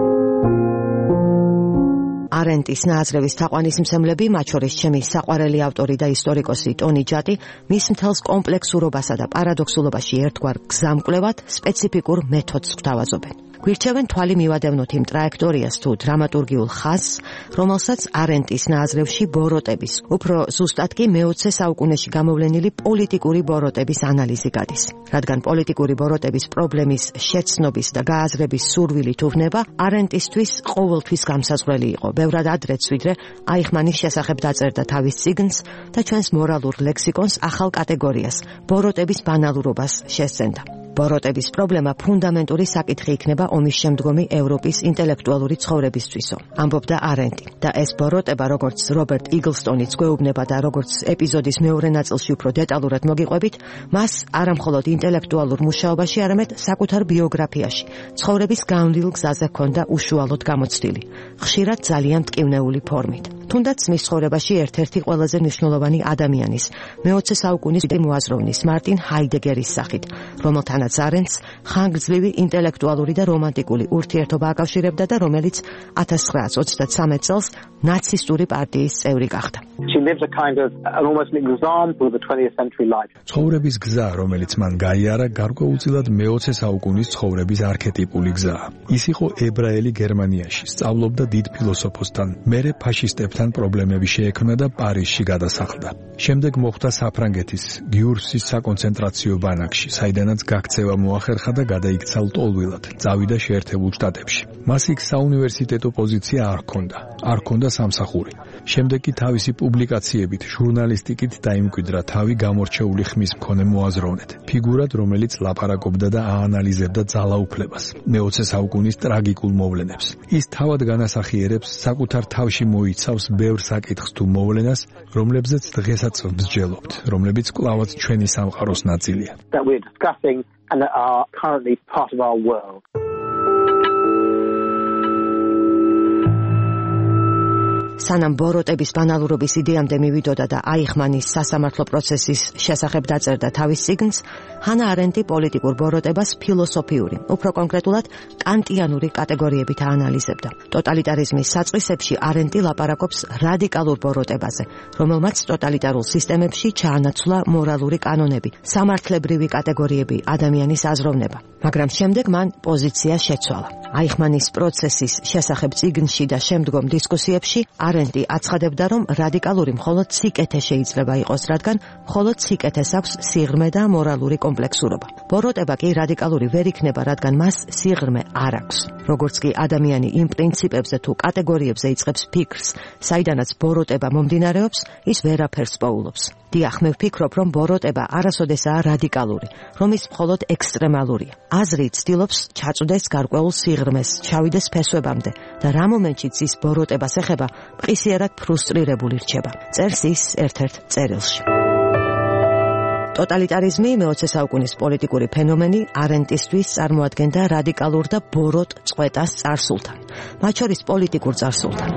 არენტის ნააზრევის თაყვანისმცემლები, მათ შორის ჩემი საყვარელი ავტორი და ისტორიკოსი ტონი ჯატი, მის მთელს კომპლექსურობასა და პარადოქსულობაში ერთგვარ გზამკვლევად სპეციფიკურ მეთოდს გვთავაზობენ. გვირჩევენ თვალი მივადევნოთ იმ ტრაექტორიას თუ დრამატურგიულ ხაზს, რომელსაც არენტის ნააზრევში ბოროტების, უფრო ზუსტად კი მეოცე საუკუნეში გამოვლენილი პოლიტიკური ბოროტების ანალიზი გადის. რადგან პოლიტიკური ბოროტების პრობლემის შეცნობის და გააზრების სურვილი თუვნება, არენტისთვის ყოველთვის გამსაზღვრელი იყო. ბევრად ადრეც ვიდრე აიხმანის შესახებ დაწერდა თავის წიგნს და ჩვენს მორალურ ლექსიკონს ახალ კატეგორიას, ბოროტების ბანალურობას შესძენდა. ბოროტების პრობლემა ფუნდამენტური საკითხი იქნება ომის შემდგომი ევროპის ინტელექტუალური ცხოვრებისთვისო, ამბობდა არენტი. და ეს ბოროტება, როგორც რობერტ იგლსტონიც გვეუბნება და როგორც ეპიზოდის მეორე ნაწილში უფრო დეტალურად მოგიყვებით, მას არამხოლოდ ინტელექტუალურ მუშაობაში, არამედ საკუთარ ბიოგრაფიაში, ცხოვრების განვლილ გზაზე ჰქონდა უშუალოდ გამოცდილი, ხშირად ძალიან მტკივნეული ფორმით. თუნდაც მის ცხოვრებაში ერთ-ერთი ყველაზე მნიშვნელოვანი ადამიანის, მეოცე საუკუნის მოაზროვნის მარტინ ჰაიდეგერის სახით, რომელთანაც არენტს ხანგრძლივი ინტელექტუალური და რომანტიკული ურთიერთობა აკავშირებდა და რომელიც ათას ცხრაასი ოცდათსამეტ წელს ნაცისტური პარტიის წევრი გახდა. She lives a kind of an almost an example of the twentieth century life. ცხოვრების გზა, რომელიც მან გაიარა, გარკვეულწილად მეოცე საუკუნის ცხოვრების არქეტიპული გზაა. ის იყო ებრაელი გერმანიაში, სწავლობდა დიდ ფილოსოფოსთან, მერე ფაშისტებთან პრობლემები შეექმნა და პარიზში გადასახლდა. შემდეგ მოხვდა საფრანგეთის გიურსის საკონცენტრაციო ბანაკში, საიდანაც გაქცევა მოახერხა და გადაიქცა ლტოლვილად, წავიდა შეერთებულ შტატებში. მას იქ საუნივერსიტეტო პოზიცია არ ჰქონდა, არ ჰქონდა სამსახური. შემდეგ კი თავისი პუბლიკაციებით, ჟურნალისტიკით დაიმკვიდრა თავი გამორჩეული ხმის მქონე მოაზროვნედ, ფიგურად, რომელიც ლაპარაკობდა და აანალიზებდა ძალაუფლებას, მეოცე საუკუნის ტრაგიკულ მოვლენებს. ის თავად განასახიერებს, საკუთარ თავში მოიცავს ბევრ საკითხს თუ მოვლენას, რომლებზეც დღესაც ვსჯელობთ, რომლებიც კვლავაც ჩვენი სამყაროს ნაწილია. That we're discussing and that are currently part of our world. სანამ ბოროტების ბანალურობის იდეამდე მივიდოდა და აიხმანის სასამართლო პროცესის შესახებ დაწერდა თავის წიგნს, ჰანა არენტი პოლიტიკურ ბოროტებას ფილოსოფიური, უფრო კონკრეტულად კანტიანური კატეგორიებით აანალიზებდა. ტოტალიტარიზმის საწყისებში არენტი ლაპარაკობს რადიკალურ ბოროტებაზე, რომელმაც ტოტალიტარულ სისტემებში ჩაანაცვლა მორალური კანონები, სამართლებრივი კატეგორიები, ადამიანის აზროვნება. მაგრამ შემდეგ მან პოზიცია შეცვალა. აიხმანის პროცესის შესახებ წიგნში და შემდგომ დისკუსიებში არენტი აცხადებდა, რომ რადიკალური მხოლოდ სიკეთე შეიძლება იყოს, რადგან მხოლოდ სიკეთეს აქვს სიღრმე და მორალური კომპლექსურობა. ბოროტება კი რადიკალური ვერ იქნება, რადგან მას სიღრმე არ აქვს. როგორც კი ადამიანი იმ პრინციპებზე თუ კატეგორიებზე იწყებს ფიქრს, საიდანაც ბოროტება მომდინარეობს, ის ვერაფერს პოულობს. დიახ, მე ვფიქრობ, რომ ბოროტება არასოდესაა რადიკალური, რომ ის მხოლოდ ექსტრემალურია. აზრი ცდილობს ჩაწვდეს გარკვეულ სიღრმეს, ჩავიდეს ფესვებამდე და რა მომენტშიც ის ბოროტებას ეხება, მყისიერად ფრუსტრირებული რჩება. წერს ის ერთ-ერთ წერილში. ტოტალიტარიზმი მეოცე საუკუნის პოლიტიკური ფენომენი არენტისთვის წარმოადგენდა რადიკალურ და ბოროტ წყვეტას წარსულთან, მათ შორის პოლიტიკურ წარსულთან.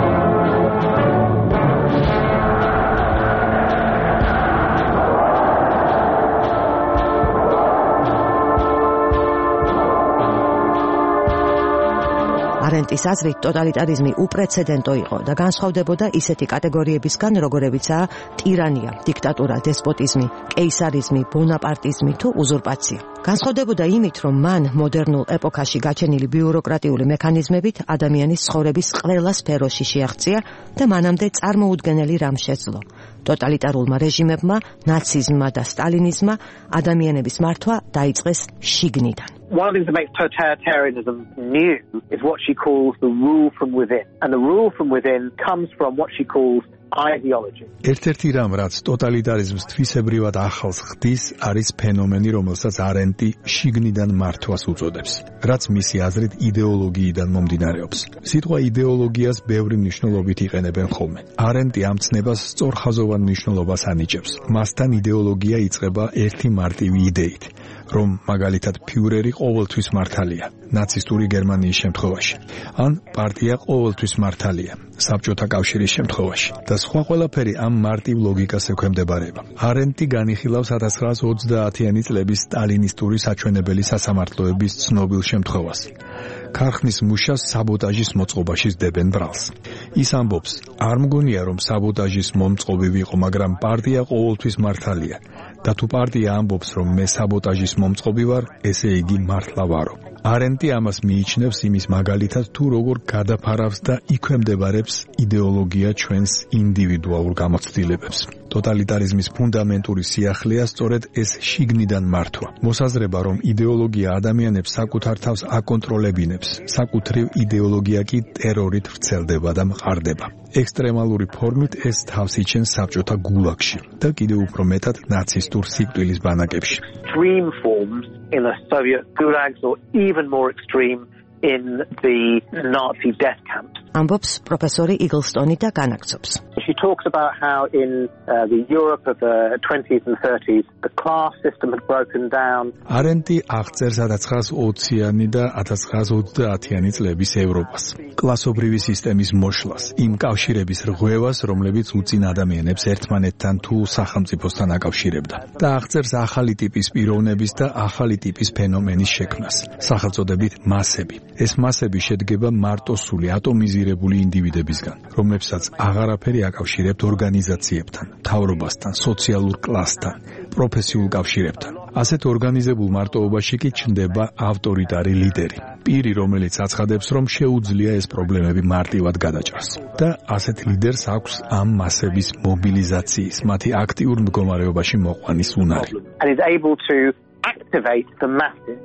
არენტის აზრით ტოტალიტარიზმი უპრეცედენტო იყო და განსხვავდებოდა ისეთი კატეგორიებისგან, როგორებიცაა ტირანია, დიქტატურა, დესპოტიზმი, კეისარიზმი, ბონაპარტიზმი თუ უზურპაცია. განსხვავდებოდა იმით, რომ მან მოდერნულ ეპოქაში გაჩენილი ბიუროკრატიული მექანიზმებით ადამიანის ცხოვრების ყველა სფეროში შეაღწია და მანამდე წარმოუდგენელი რამ შეძლო. ტოტალიტარულმა რეჟიმებმა, ნაციზმმა და სტალინიზმმა ადამიანების მართვა დაიწყეს შიგნიდან. One of the things that makes totalitarianism new is what she calls the rule from within. And the rule from within comes from what she calls ideology. ერთ-ერთი რამ, რაც ტოტალიტარიზმს თვისებრივად ახალს ხდის, არის ფენომენი, რომელსაც არენტი შიგნიდან მართვას უწოდებს, რაც მისი აზრით იდეოლოგიიდან მომდინარეობს. სიტყვა იდეოლოგიას ბევრი მნიშვნელობით იყენებენ ხოლმე. არენტი ამ ცნებას სწორხაზოვან მნიშვნელობას ანიჭებს. მასთან იდეოლოგია იწყება ერთი მარტივი იდეით, რომ მაგალითად ფიურერი ყოველთვის მართალია, ნაცისტური გერმანიის შემთხვევაში, ან პარტია ყოველთვის მართალია, საბჭოთა კავშირის შემთხვევაში და სხვა ყველაფერი ამ მარტივ ლოგიკას ექვემდებარება. არენტი განიხილავს ათას ცხრაასი ოცდაათიანი წლების სტალინისტური საჩვენებელი სასამართლოების ცნობილ შემთხვევას. ქარხნის მუშას საბოტაჟის მოწყობაში სდებენ ბრალს. ის ამბობს, არ მგონია რომ საბოტაჟის მომწყობი ვიყო, მაგრამ პარტია ყოველთვის მართალია და თუ პარტია ამბობს რომ მე საბოტაჟის მომწყობი ვარ, ესე იგი მართლა ვარო. არენტი ამას მიიჩნევს იმის მაგალითად თუ როგორ გადაფარავს და იქვემდებარებს იდეოლოგია ჩვენს ინდივიდუალურ გამოცდილებებს. ტოტალიტარიზმის ფუნდამენტური სიახლეა სწორედ ეს შიგნიდან მართვა. მოსაზრება, რომ იდეოლოგია ადამიანებს საკუთარ თავს აკონტროლებინებს, საკუთრივ იდეოლოგია კი ტერორით ვრცელდება და მყარდება. ექსტრემალური ფორმით ეს თავს იჩენს საბჭოთა გულაგში და კიდევ უფრო მეტად ნაცისტურ სიკვდილის ბანაკებში. Extreme forms in the Soviet gulags or even more extreme in the Nazi death camps. ამბობს პროფესორი იგლსტონი და განაგცობს. She talks about how in uh, the Europe of the twenties and thirties the class system had broken down. არენტი აღწერს ათას ცხრაასი ოციანი და ათას ცხრაასი ოცდაათიანი წლების ევროპას. კლასობრივი სისტემის მოშლას, იმ კავშირების რღვევას, რომლებიც უწინ ადამიანებს ერთმანეთთან თუ სახელმწიფოსთან აკავშირებდა. და აღწერს ახალი ტიპის პიროვნების და ახალი ტიპის ფენომენის შექმნას, სახელწოდებით მასები. ეს მასები შედგება მარტოსული ატომიზირებული ინდივიდებისგან, რომლებსაც აღარაფერი აკავშირებთ ორგანიზაციებთან, მთავრობასთან, სოციალურ კლასთან, პროფესიულ კავშირებთან. ასეთ ორგანიზებულ მარტოობაში კი ჩნდება ავტორიტარი ლიდერი, პირი, რომელიც აცხადებს, რომ შეუძლია ეს პრობლემები მარტივად გადაჭრას. და ასეთ ლიდერს აქვს ამ მასების მობილიზაციის, მათი აქტიურ მდგომარეობაში მოყვანის უნარი. And is able to activate the masses.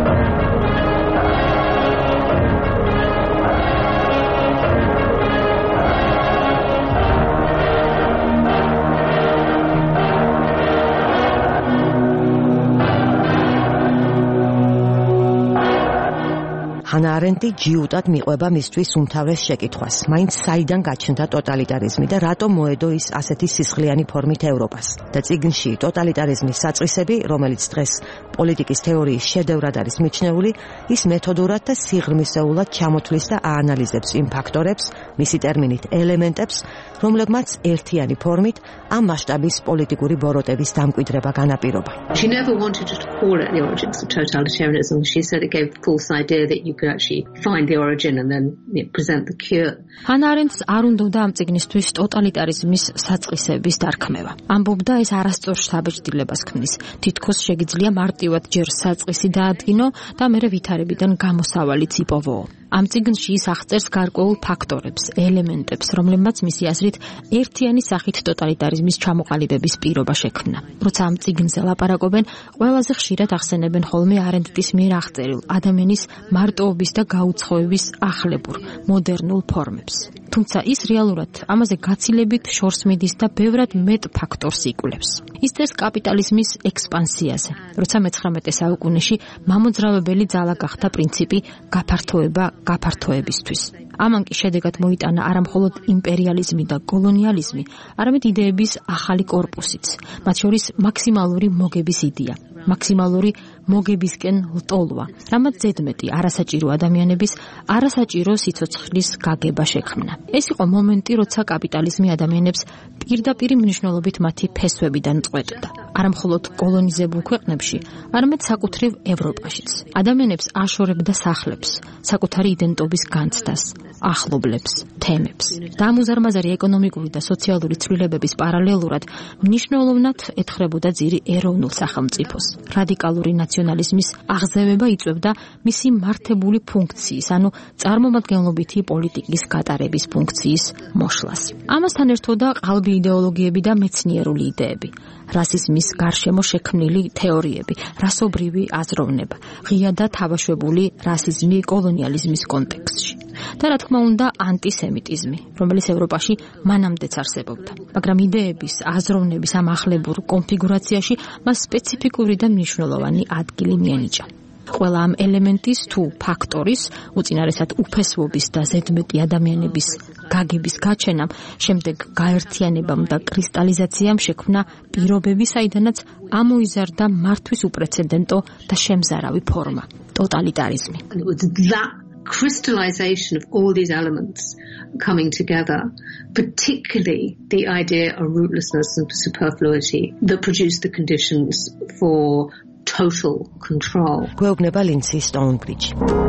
ჰანა არენტი ჯიუტად მიყვება მისთვის უმთავრეს შეკითხვას, მაინც საიდან გაჩნდა ტოტალიტარიზმი და რატომ მოედო ის ასეთი სისხლიანი ფორმით ევროპას. და წიგნში ტოტალიტარიზმის საწყისები, რომელიც დღეს პოლიტიკის თეორიის შედევრად არის მიჩნეული, ის მეთოდურად და სიღრმისეულად ჩამოთვლის და აანალიზებს იმ ფაქტორებს, მისი ტერმინით ელემენტებს, რომლებმაც ერთიანი ფორმით ამ მასშტაბის პოლიტიკური ბოროტების დამკვიდრება განაპირობა. She never wanted to call it the origins of totalitarianism. She said it gave a false idea that you could actually find the origin and then you know, present the cure. ჰანა არენტს არ უნდოდა ამ წიგნისთვის ტოტალიტარიზმის საწყისების დარქმევა. ამბობდა ეს არასწორ საბეჭდილებას ქმნის. თითქოს შეგიძლია მარტივად ჯერ საწყისი დაადგინო და მერე ვითარებიდან გამოსავალიც იპოვო. ამ წიგნში ის აღწერს გარკვეულ ფაქტორებს, ელემენტებს, რომლებმაც მისი აზრით ერთიანი სახით ტოტალიტარიზმის ჩამოყალიბების პირობა შექმნა. როცა ამ წიგნზე ლაპარაკობენ, ყველაზე ხშირად ახსენებენ ხოლმე არენტის მიერ აღწერილ ადამიანის მარტოობის და გაუცხოების ახლებურ, მოდერნულ ფორმებს. თუმცა ის რეალურად ამაზე გაცილებით შორს მიდის და ბევრად მეტ ფაქტორს იკვლევს. ის წერს კაპიტალიზმის ექსპანსიაზე, როცა მეცხრამეტე საუკუნეში მამოძრავებელი ძალა გახდა პრინციპი გაფართოება გაფართოებისთვის. ამან კი შედეგად მოიტანა არა მხოლოდ იმპერიალიზმი და კოლონიალიზმი, არამედ იდეების ახალი კორპუსიც, მათ შორის მაქსიმალური მოგების იდეა, მაქსიმალური მოგებისკენ ლტოლვა, რამაც ზედმეტი არასაჭირო ადამიანების არასაჭირო სიცოცხლის გაგება შექმნა. ეს იყო მომენტი, როცა კაპიტალიზმი ადამიანებს პირდაპირ მნიშვნელობით მათი ფესვებიდან წყვეტდა. არა მხოლოდ კოლონიზებულ ქვეყნებში, არამედ საკუთრივ ევროპაშიც. ადამიანებს აშორებდა სახლებს, საკუთარი იდენტობის განცდას, ახლობლებს, თემებს. და ამ უზარმაზარი ეკონომიკური და სოციალური ცვლილებების პარალელურად მნიშვნელოვნად ეთხრებოდა ძირი ეროვნულ სახელმწიფოს. რადიკალური ნაციონალიზმის აღზევება იწვევდა მისი მართებული ფუნქციის, ანუ წარმომადგენლობითი პოლიტიკის გატარების ფუნქციის მოშლას. ამასთან ერთოდა ყალბი იდეოლოგიები და მეცნიერული იდეები, რასიზმის გარშემო შექმნილი თეორიები, რასობრივი აზროვნება, ღია და თავაშვებული რასიზმი კოლონიალიზმის კონტექსტში. და რა თქმა უნდა, ანტისემიტიზმი, რომელიც ევროპაში მანამდეც არსებობდა. მაგრამ იდეების, აზროვნების ამ ახლებურ კონფიგურაციაში მას სპეციფიკური და მნიშვნელოვანი ადგილი მიენიჭა. ყველა ამ ელემენტის თუ ფაქტორის, უწინარესად უფესვობის და ზედმეტი ადამიანების გაგების გაჩენამ, შემდეგ გაერთიანებამ და კრისტალიზაციამ შექმნა პირობები, საიდანაც ამოიზარდა მართვის უპრეცედენტო და შემზარავი ფორმა, ტოტალიტარიზმი. Crystallization of all these elements coming together, particularly the idea of rootlessness and superfluity, that produced the conditions for total control. გვეუბნება ლინცი სტოუნბრიჯი.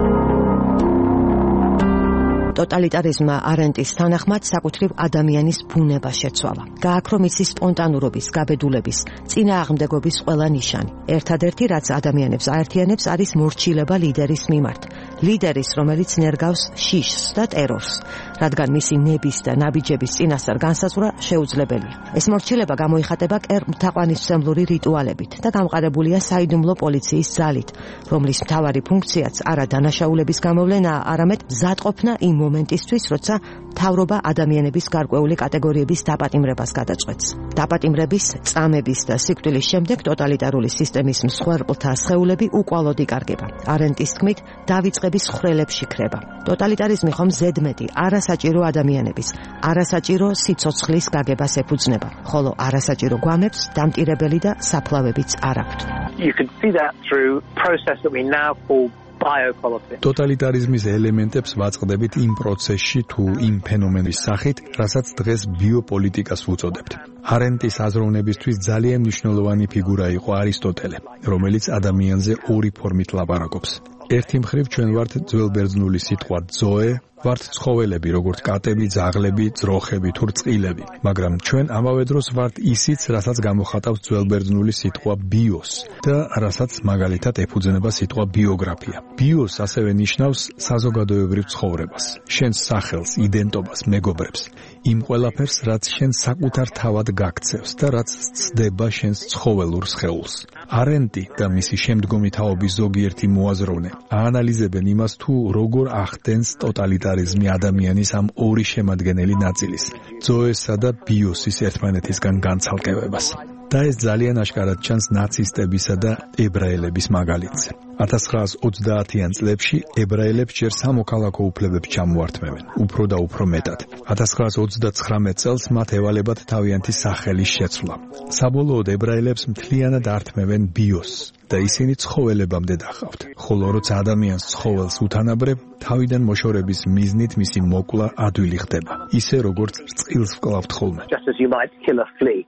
ტოტალიტარიზმმა არენტის თანახმად საკუთრივ ადამიანის ბუნება შეცვალა. გააქრო მისი სპონტანურობის, გაბედულების, წინააღმდეგობის ყველა ნიშანი. ერთადერთი, რაც ადამიანებს აერთიანებს, არის მორჩილება ლიდერის მიმართ. ლიდერის, რომელიც ნერგავს შიშს და ტერორს, რადგან მისი ნების და ნაბიჯების წინასწარ განსაზღვრა შეუძლებელია. ეს მორჩილება გამოიხატება კერპთაყვანისმცემლური რიტუალებით და დამყარებულია საიდუმლო პოლიციის ძალით, რომლის მთავარი ფუნქციაც არა დანაშაულების გამოვლენაა, არამედ მზადყოფნა იმ მომენტისთვის, როცა მთავრობა ადამიანების გარკვეული კატეგორიების დაპატიმრებას გადაწყვეტს. დაპატიმრების, წამების და სიკვდილის შემდეგ ტოტალიტარული სისტემის მსხვერპლთა სხეულები უკვალოდ იკარგება. არენტის თქმით, დავიწყების ხრელებში ქრება. ტოტალიტარიზმი ხომ ზედმეტი არასაჭირო ადამიანების, არასაჭირო სიცოცხლის გაგებას ეფუძნება, ხოლო არასაჭირო გვამებს დამტირებელი და საფლავებიც არ აქვთ. You can see that through process that we now call ტოტალიტარიზმის ელემენტებს ვაწყდებით იმ პროცესში თუ იმ ფენომენის სახით, რასაც დღეს ბიოპოლიტიკას ვუწოდებთ. არენტის აზროვნებისთვის ძალიან მნიშვნელოვანი ფიგურა იყო არისტოტელე, რომელიც ადამიანზე ორი ფორმით ლაპარაკობს. ერთი მხრივ ჩვენ ვართ ძველბერძნული სიტყვა ზოე, ვართ ცხოველები, როგორც კატები, ძაღლები, ძროხები თუ რწყილები, მაგრამ ჩვენ ამავე დროს ვართ ისიც, რასაც გამოხატავს ძველბერძნული სიტყვა ბიოს და რასაც მაგალითად ეფუძნება სიტყვა ბიოგრაფია. ბიოს ასევე ნიშნავს საზოგადოებრივ ცხოვრებას, შენს სახელს, იდენტობას, მეგობრებს, იმ ყველაფერს, რაც შენ საკუთარ თავად გაქცევს და რაც ცდება შენს ცხოველურ სხეულს. არენტი და მისი შემდგომი თაობის ზოგიერთი მოაზროვნე აანალიზებენ იმას, თუ როგორ ახდენს ტოტალიტარიზმი ადამიანის ამ ორი შემადგენელი ნაწილის, ზოესა და ბიოსის ერთმანეთისგან განცალკევებას. და ეს ძალიან აშკარად ჩანს ნაცისტებისა და ებრაელების მაგალითზე. ათას ცხრაას ოცდაათიან წლებში ებრაელებს ჯერ სამოქალაქო უფლებებს ჩამოართმევენ, უფრო და უფრო მეტად. ათას ცხრაას ოცდაცხრამეტ წელს მათ ევალებათ თავიანთი სახელის შეცვლა. საბოლოოდ ებრაელებს მთლიანად ართმევენ ბიოსს და ისინი ცხოველებამდე დახავთ. ხოლო როცა ადამიანს ცხოველს უთანაბრებ, თავიდან მოშორების მიზნით მისი მოკლა ადვილი ხდება, ისე როგორც რწყილს ვკლავთ ხოლმე. Just as you might kill a flea.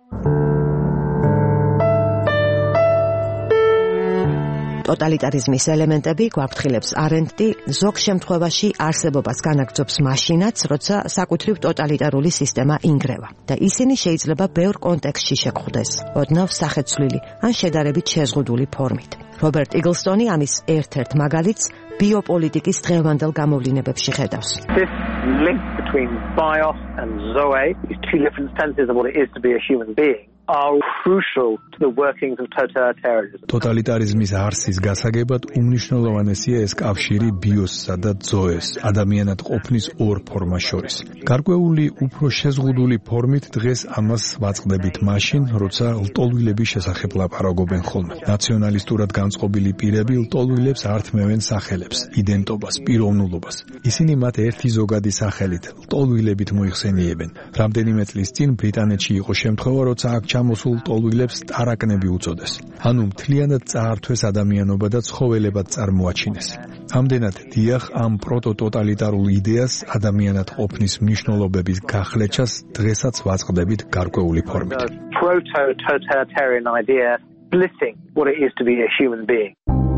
ტოტალიტარიზმის ელემენტები გვაფრთხილებს არენტი ზოგ შემთხვევაში არსებობას განაგრძობს მაშინაც, როცა საკუთრივ ტოტალიტარული სისტემა ინგრევა და ისინი შეიძლება ბევრ კონტექსტში შეგვხვდეს, ოდნავ სახეცვლილი ან შედარებით შეზღუდული ფორმით. რობერტ იგლსტონი ამის ერთ-ერთ მაგალითს ბიოპოლიტიკის დღევანდელ გამოვლინებებში ხედავს. This link between bios and zoe is two different senses of what it is to be a human being. are crucial to the workings of totalitarianism. Totalitarianismის არსის გასაგებად უმნიშვნელოვანესია ეს კავშირი ბიოსსა და ძოეს, ადამიანად ყოფნის ორ ფორმას შორის. გარკვეული უფრო შეზღუდული ფორმით დღეს ამას ვაწყდებით მაშინ, როცა ლტოლვილების შესახებ ლაპარაკობენ ხოლმე. ნაციონალისტურად განწყობილი პირები ლტოლვილებს ართმევენ სახელებს, იდენტობას, პიროვნულობას. ისინი მათ ერთი ზოგადი სახელით, ლტოლვილებით მოიხსენიებენ. რამდენიმე წლის წინ ბრიტანეთში იყო შემთხვევა, როცა აქ ჩამოსულ ლტოლვილებს ტარაკნები უწოდეს. ანუ მთლიანად წაართვეს ადამიანობა და ცხოველებად წარმოაჩინეს. ამდენად დიახ ამ პროტოტოტალიტარულ იდეას ადამიანად ყოფნის მნიშვნელობების გახლეჩას დღესაც ვაწყდებით გარკვეული ფორმით. Proto-totalitarian idea splitting what it is to be a human being.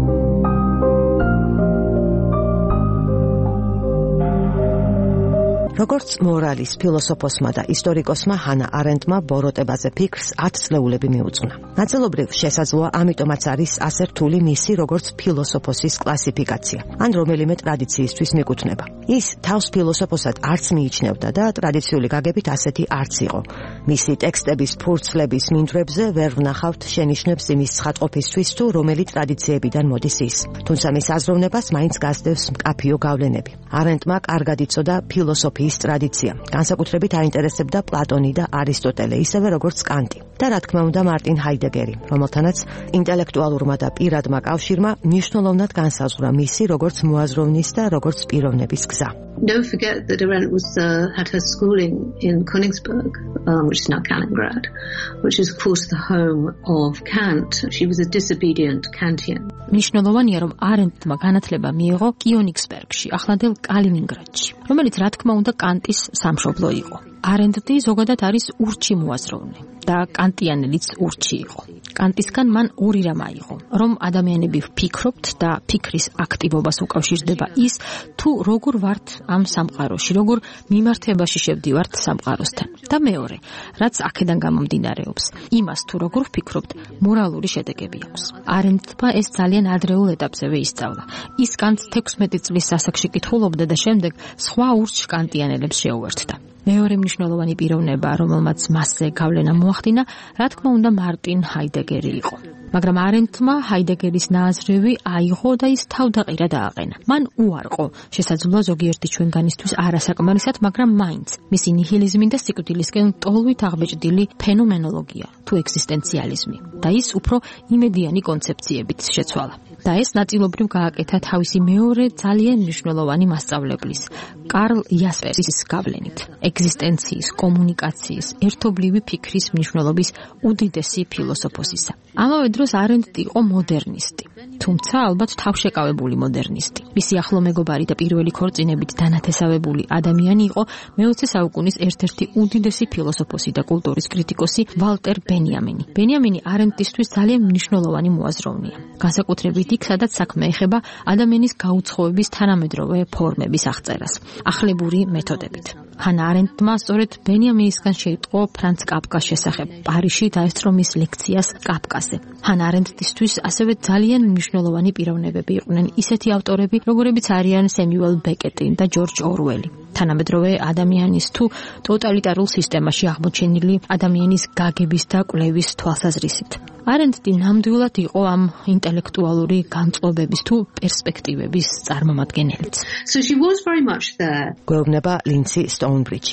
როგორც მორალის ფილოსოფოსმა და ისტორიკოსმა ჰანა არენდმა ბოროტებაზე ფიქრს ათწლეულები მიუძღვნა. ნაწილობრივ შესაძლოა ამიტომაც არის ასე რთული მისი როგორც ფილოსოფოსის კლასიფიკაცია, ან რომელიმე ტრადიციისთვის მიკუთვნება. ის თავს ფილოსოფოსად არც მიიჩნევდა და ტრადიციული გაგებით ასეთი არც იყო. მისი ტექსტების ფურცლების მინდვრებზე ვერ ვნახავთ შენიშვნებს იმის ცხადყოფისთვის თუ რომელი ტრადიციებიდან მოდის ის. თუმცა მის აზროვნებას მაინც გასდევს მკაფიო გავლენები. არენდმა კარგად იცოდა ფილოსოფიის ტრადიცია. განსაკუთრებით აინტერესებდა პლატონი და არისტოტელე, ისევე როგორც კანტი. და რა თქმა უნდა მარტინ ჰაიდეგერი, რომელთანაც ინტელექტუალურმა და პირადმა კავშირმა მნიშვნელოვნად განსაზღვრა მისი როგორც მოაზროვნის და როგორც პიროვნების გზა. Don't forget that Arendt was uh, had her schooling in Königsberg, um, which is now Kaliningrad, which is of course the home of Kant. She was a disobedient Kantian. მნიშვნელოვანია რომ არენდმა განათლება მიიღო კიონიგსბერგში, ახლანდელ კალინინგრადში, რომელიც რა თქმა უნდა კანტის სამშობლო იყო. არენდი ზოგადად არის ურჩი მოაზროვნე და კანტიანელიც ურჩი იყო. კანტისგან მან ორი რამ აიღო, რომ ადამიანები ვფიქრობთ და ფიქრის აქტივობას უკავშირდება ის, თუ როგორ ვართ ამ სამყაროში, როგორ მიმართებაში შევდივართ სამყაროსთან. და მეორე, რაც აქედან გამომდინარეობს, იმას თუ როგორ ვფიქრობთ, მორალური შედეგები აქვს. არენდმა ეს ძალიან ადრეულ ეტაპზევე ისწავლა. ის კანტს თექვსმეტი წლის ასაკში კითხულობდა და შემდეგ სხვა ურჩ კანტიანელებს შეუერთდა. მეორე მნიშვნელოვანი პიროვნება, რომელმაც მასზე გავლენა მოახდინა, რა თქმა უნდა მარტინ ჰაიდეგერი იყო. მაგრამ არენდმა ჰაიდეგერის ნააზრევი აიღო და ის თავდაყირა დააყენა. მან უარყო, შესაძლოა ზოგიერთი ჩვენგანისთვის არასაკმარისად, მაგრამ მაინც მისი ნიჰილიზმი და სიკვდილისკენ ტოლვით აღბეჭდილი ფენომენოლოგია თუ ეგზისტენციალიზმი და ის უფრო იმედიანი კონცეფციებით შეცვალა. და ეს ნაწილობრივ გააკეთა თავისი მეორე ძალიან მნიშვნელოვანი მასწავლებლის, კარლ იასპერსის გავლენით. ეგზისტენციის, კომუნიკაციის, ერთობლივი ფიქრის მნიშვნელობის უდიდესი ფილოსოფოსისა. ამავე დროს არენდი იყო მოდერნისტი, თუმცა ალბათ თავშეკავებული მოდერნისტი. მისი ახლო მეგობარი და პირველი ქორწინებით დანათესავებული ადამიანი იყო მეოცე საუკუნის ერთ-ერთი უდიდესი ფილოსოფოსი და კულტურის კრიტიკოსი ვალტერ ბენიამინი. ბენიამინი არენდისთვის ძალიან მნიშვნელოვანი მოაზროვნეა. განსაკუთრებით იქ, სადაც საქმე ეხება ადამიანის გაუცხოების თანამედროვე ფორმების აღწერას, ახლებური მეთოდებით. ჰანა არენდმა სწორედ ბენიამინისგან შეიტყო ფრანც კაფკას შესახებ პარიზში დაესწრო მის ლექციას კაფკაზე. ჰანა არენდისთვის ასევე ძალიან მნიშვნელოვანი პიროვნებები იყვნენ ისეთი ავტორები, როგორებიც არიან სემიუელ ბეკეტი და ჯორჯ ორუელი. თანამედროვე ადამიანის თუ ტოტალიტარულ სისტემაში აღმოჩენილი ადამიანის გაგების და კვლევის თვალსაზრისით. არენდი ნამდვილად იყო ამ ინტელექტუალური განწყობების თუ პერსპექტივების წარმომადგენელიც. So she was very much there. გვეუბნება ლინცი სტოუნბრიჯი.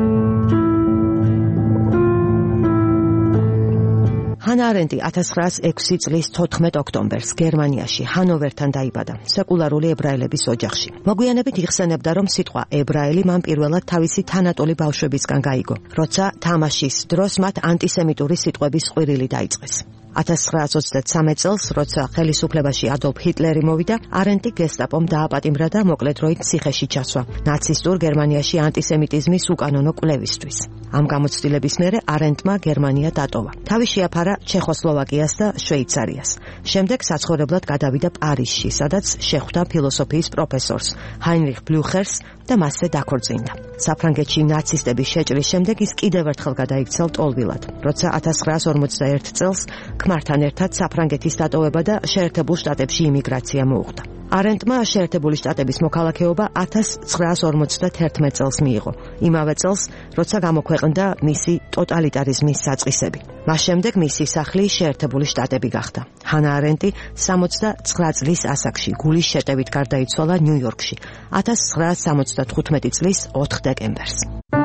ჰანა არენდი ათას ცხრაას ექვსი წლის თოთხმეტ ოქტომბერს გერმანიაში ჰანოვერთან დაიბადა, სეკულარული ებრაელების ოჯახში. მოგვიანებით იხსენებდა, რომ სიტყვა ებრაელი მან პირველად თავისი თანატოლი ბავშვებისგან გაიგო, როცა თამაშის დროს მათ ანტისემიტური სიტყვების ყვირილი დაიწყეს. ათას ცხრაას ოცდათსამე წელს, როცა ხელისუფლებაში ადოლფ ჰიტლერი მოვიდა, არენდი გესტაპომ დააპატიმრა და მოკლე დროით ციხეში ჩასვა ნაცისტურ გერმანიაში ანტისემიტიზმის უკანონო კვლევისთვის. ამ გამოცდილების მერე არენდმა გერმანია დატოვა. თავი შეაფარა ჩეხოსლოვაკიას და შვეიცარიას. შემდეგ საცხოვრებლად გადავიდა პარიზში, სადაც შეხვდა ფილოსოფიის პროფესორს ჰაინრიხ ბლუხერს და მასზე დაქორწინდა. საფრანგეთში ნაცისტების შეჭრის შემდეგ ის კიდევ ერთხელ გადაიქცა ლტოლვილად, როცა ათას ცხრაას ორმოცდაერთ წელს ქმართან ერთად საფრანგეთის დატოვება და შეერთებულ შტატებში იმიგრაცია მოუხდა. არენტმა შეერთებული შტატების მოქალაქეობა ათას ცხრაას ორმოცდათერთმეტ წელს მიიღო, იმავე წელს, როცა გამოქვეყნდა მისი ტოტალიტარიზმის საწყისები. მას შემდეგ მისი სახლი შეერთებული შტატები გახდა. ჰანა არენტი სამოცდაცხრა წლის ასაკში გულის შეტევით გარდაიცვალა ნიუ-იორკში ათას ცხრაას სამოცდათხუთმეტი წლის ოთხ დეკემბერს.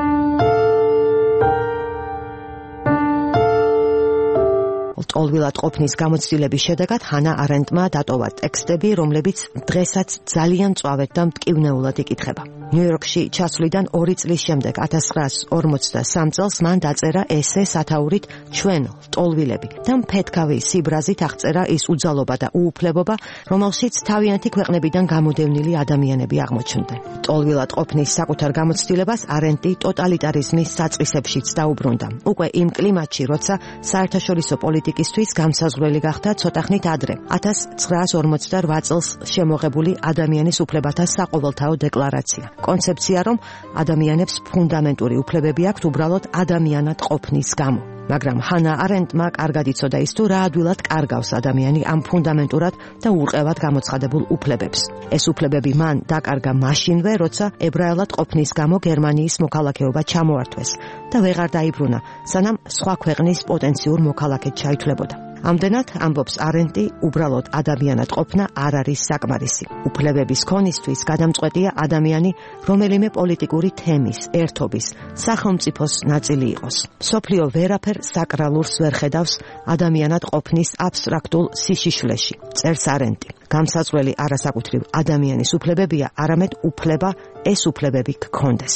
ტოლვილად ყოფნის გამოცდილების შედეგად ჰანა არენტმა დატოვა ტექსტები, რომლებიც დღესაც ძალიან მწვავედ და მტკივნეულად იკითხება. ნიუ-იორკში ჩასვლიდან ორი წლის შემდეგ ათას ცხრაას ორმოცდასამ წელს მან დაწერა ესე სათაურით ჩვენ ტოლვილები და მფეთქავი სიბრაზით აღწერა ის უძალობა და უუფლებობა, რომელშიც თავიანთი ქვეყნებიდან გამოდევნილი ადამიანები აღმოჩნდნენ. ტოლვილად ყოფნის საკუთარ გამოცდილებას არენტი ტოტალიტარიზმის საწყისებშიც დაუბრუნდა. უკვე იმ კლიმატში, როცა საერთაშორისო პოლიტიკისთვის გამსაზღვრელი გახდა ცოტახნით ადრე, ათას ცხრაას ორმოცდარვა წელს შემოღებული ადამიანის უფლებათა საყოველთაო დეკლარაცია. კონცეფცია, რომ ადამიანებს ფუნდამენტური უფლებები აქვთ უბრალოდ ადამიანად ყოფნის გამო. მაგრამ ჰანა არენტმა კარგად იცოდა ის თუ რა ადვილად კარგავს ადამიანი ამ ფუნდამენტურად და ურყევად გამოცხადებულ უფლებებს. ეს უფლებები მან დაკარგა მაშინვე, როცა ებრაელად ყოფნის გამო გერმანიის მოქალაქეობა ჩამოართვეს და ვეღარ დაიბრუნა, სანამ სხვა ქვეყნის პოტენციურ მოქალაქედ ჩაითვლებოდა. ამდენად, ამბობს არენტი, უბრალოდ ადამიანად ყოფნა არ არის საკმარისი. უფლებების ქონისთვის გადამწყვეტია ადამიანი რომელიმე პოლიტიკური თემის, ერთობის, სახელმწიფოს ნაწილი იყოს. მსოფლიო ვერაფერ საკრალურს ვერ ხედავს ადამიანად ყოფნის აბსტრაქტულ სიშიშვლეში, წერს არენტი. გამსაზღვრელი არასაკუთრივ ადამიანის უფლებებია, არამედ უფლება ეს უფლებები გქონდეს.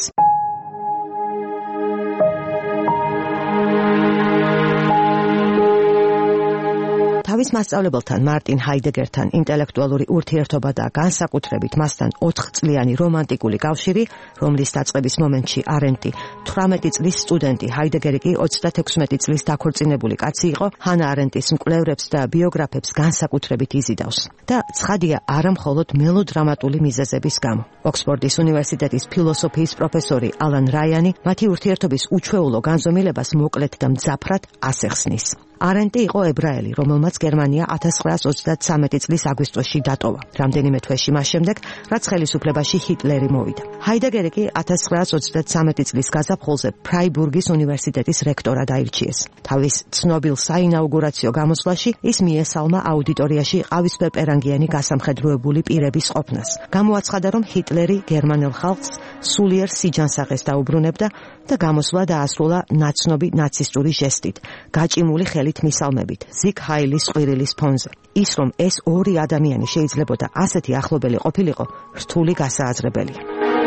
თავის მასწავლებელთან მარტინ ჰაიდეგერთან ინტელექტუალური ურთიერთობა და განსაკუთრებით მასთან ოთხ წლიანი რომანტიკული კავშირი, რომლის დაწყების მომენტში არენტი თვრამეტი წლის სტუდენტი, ჰაიდეგერი კი ოცდათექვსმეტი წლის დაქორწინებული კაცი იყო, ჰანა არენტის მკვლევრებს და ბიოგრაფებს განსაკუთრებით იზიდავს. და ცხადია არა მხოლოდ მელოდრამატული მიზეზების გამო. ოქსფორდის უნივერსიტეტის ფილოსოფიის პროფესორი ალან რაიანი მათი ურთიერთობის უჩვეულო განზომილებას მოკლედ და მძაფრად ასახსნის. არენტი იყო ებრაელი, რომელმაც გერმანია ათას ცხრაას ოცდათვრამეტი წლის აგვისტოში დატოვა. რამდენიმე თვეში მას შემდეგ, რაც ხელისუფლებაში ჰიტლერი მოვიდა. ჰაიდეგერი კი ათას ცხრაას ოცდათვრამეტი წლის გაზაფხულზე ფრაიბურგის უნივერსიტეტის რექტორად აირჩიეს. თავის ცნობილ საინაუგურაციო გამოსვლაში ის მიესალმა აუდიტორიაში ყავისფერპერანგიანი გასამხედროებული პირების ყოფნას. გამოაცხადა, რომ ჰიტლერი გერმანელ ხალხს სულიერ სიჯანსაღეს დაუბრუნებდა და გამოსვლა დაასრულა ნაცნობი ნაცისტური ჟესტით, გაჭიმული ხელით მისალმებით, ზიგ ჰაილის ყვირილის ფონზე. ის, რომ ეს ორი ადამიანი შეიძლებოდა ასეთი ახლობელი ყოფილიყო, რთული გასააზრებელია.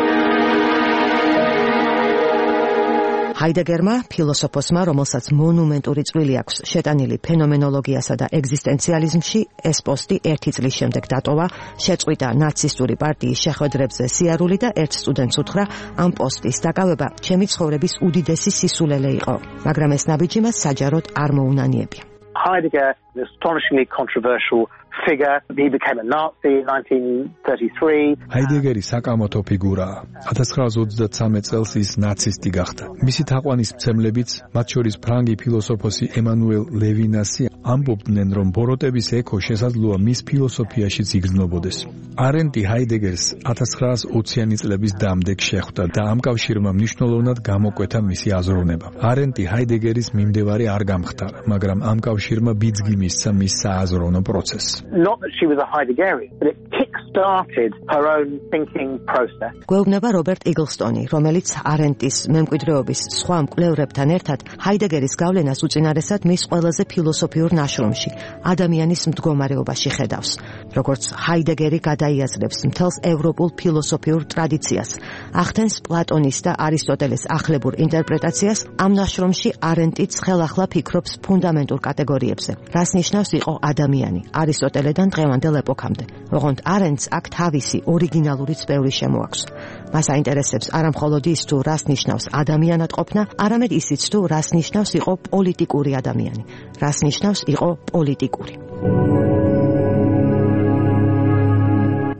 ჰაიდეგერმა, ფილოსოფოსმა, რომელსაც მონუმენტური წვლილი აქვს შეტანილი ფენომენოლოგიასა და ეგზისტენციალიზმში, ეს პოსტი ერთი წლის შემდეგ დატოვა, შეწყვიტა ნაცისტური პარტიის შეხვედრებზე სიარული და ერთ სტუდენტს უთხრა, ამ პოსტის დაკავება ჩემი ცხოვრების უდიდესი სისულელე იყო, მაგრამ ეს ნაბიჯი მას საჯაროდ არ მოუნანიებია. Heidegger, an astonishingly controversial figure. He became a Nazi in nineteen thirty-three. ჰაიდეგერი საკამათო ფიგურაა. ათას ცხრაას ოცდათვრამეტ წელს ის ნაცისტი გახდა. მისი თაყვანისმცემლებიც, მათ შორის ფრანგი ფილოსოფოსი ემანუელ ლევინასი, ამბობდნენ, რომ ბოროტების ექო შესაძლოა მის ფილოსოფიაშიც იგრძნობოდეს. არენტი ჰაიდეგერს ათას ცხრაას ოციანი წლების დამდეგ შეხვდა და ამ კავშირმა მნიშვნელოვნად გამოკვეთა მისი აზროვნება. არენტი ჰაიდეგერის მიმდევარი არ გამხდარა, მაგრამ ამ კავშირმა ბიძგი მისცა მის სააზროვნო პროცესს. Not that she was a Heideggerian, but it kick-started her own thinking process. გვეუბნება რობერტ იგლსტონი, რომელიც არენტის მემკვიდრეობის სხვა მკვლევრებთან ერთად ჰაიდეგერის გავლენას უწინარესად მის ყველაზე ფილოსოფიურ ნაშრომში, ადამიანის მდგომარეობაში ხედავს. როგორც ჰაიდეგერი გადაიაზრებს მთელს ევროპულ ფილოსოფიურ ტრადიციას, ახდენს პლატონის და არისტოტელეს ახლებურ ინტერპრეტაციას, ამ ნაშრომში არენტიც ხელახლა ფიქრობს ფუნდამენტურ კატეგორიებზე, რას ნიშნავს იყო ადამიანი, არისტოტელედან დღევანდელ ეპოქამდე. ოღონდ არენტს აქ თავისი ორიგინალურიც ბევრი შემოაქვს. მას აინტერესებს არა მხოლოდ ის, თუ რას ნიშნავს ადამიანად ყოფნა, არამედ ისიც, თუ რას ნიშნავს იყო პოლიტიკური ადამიანი, რას ნიშნავს იყო პოლიტიკური.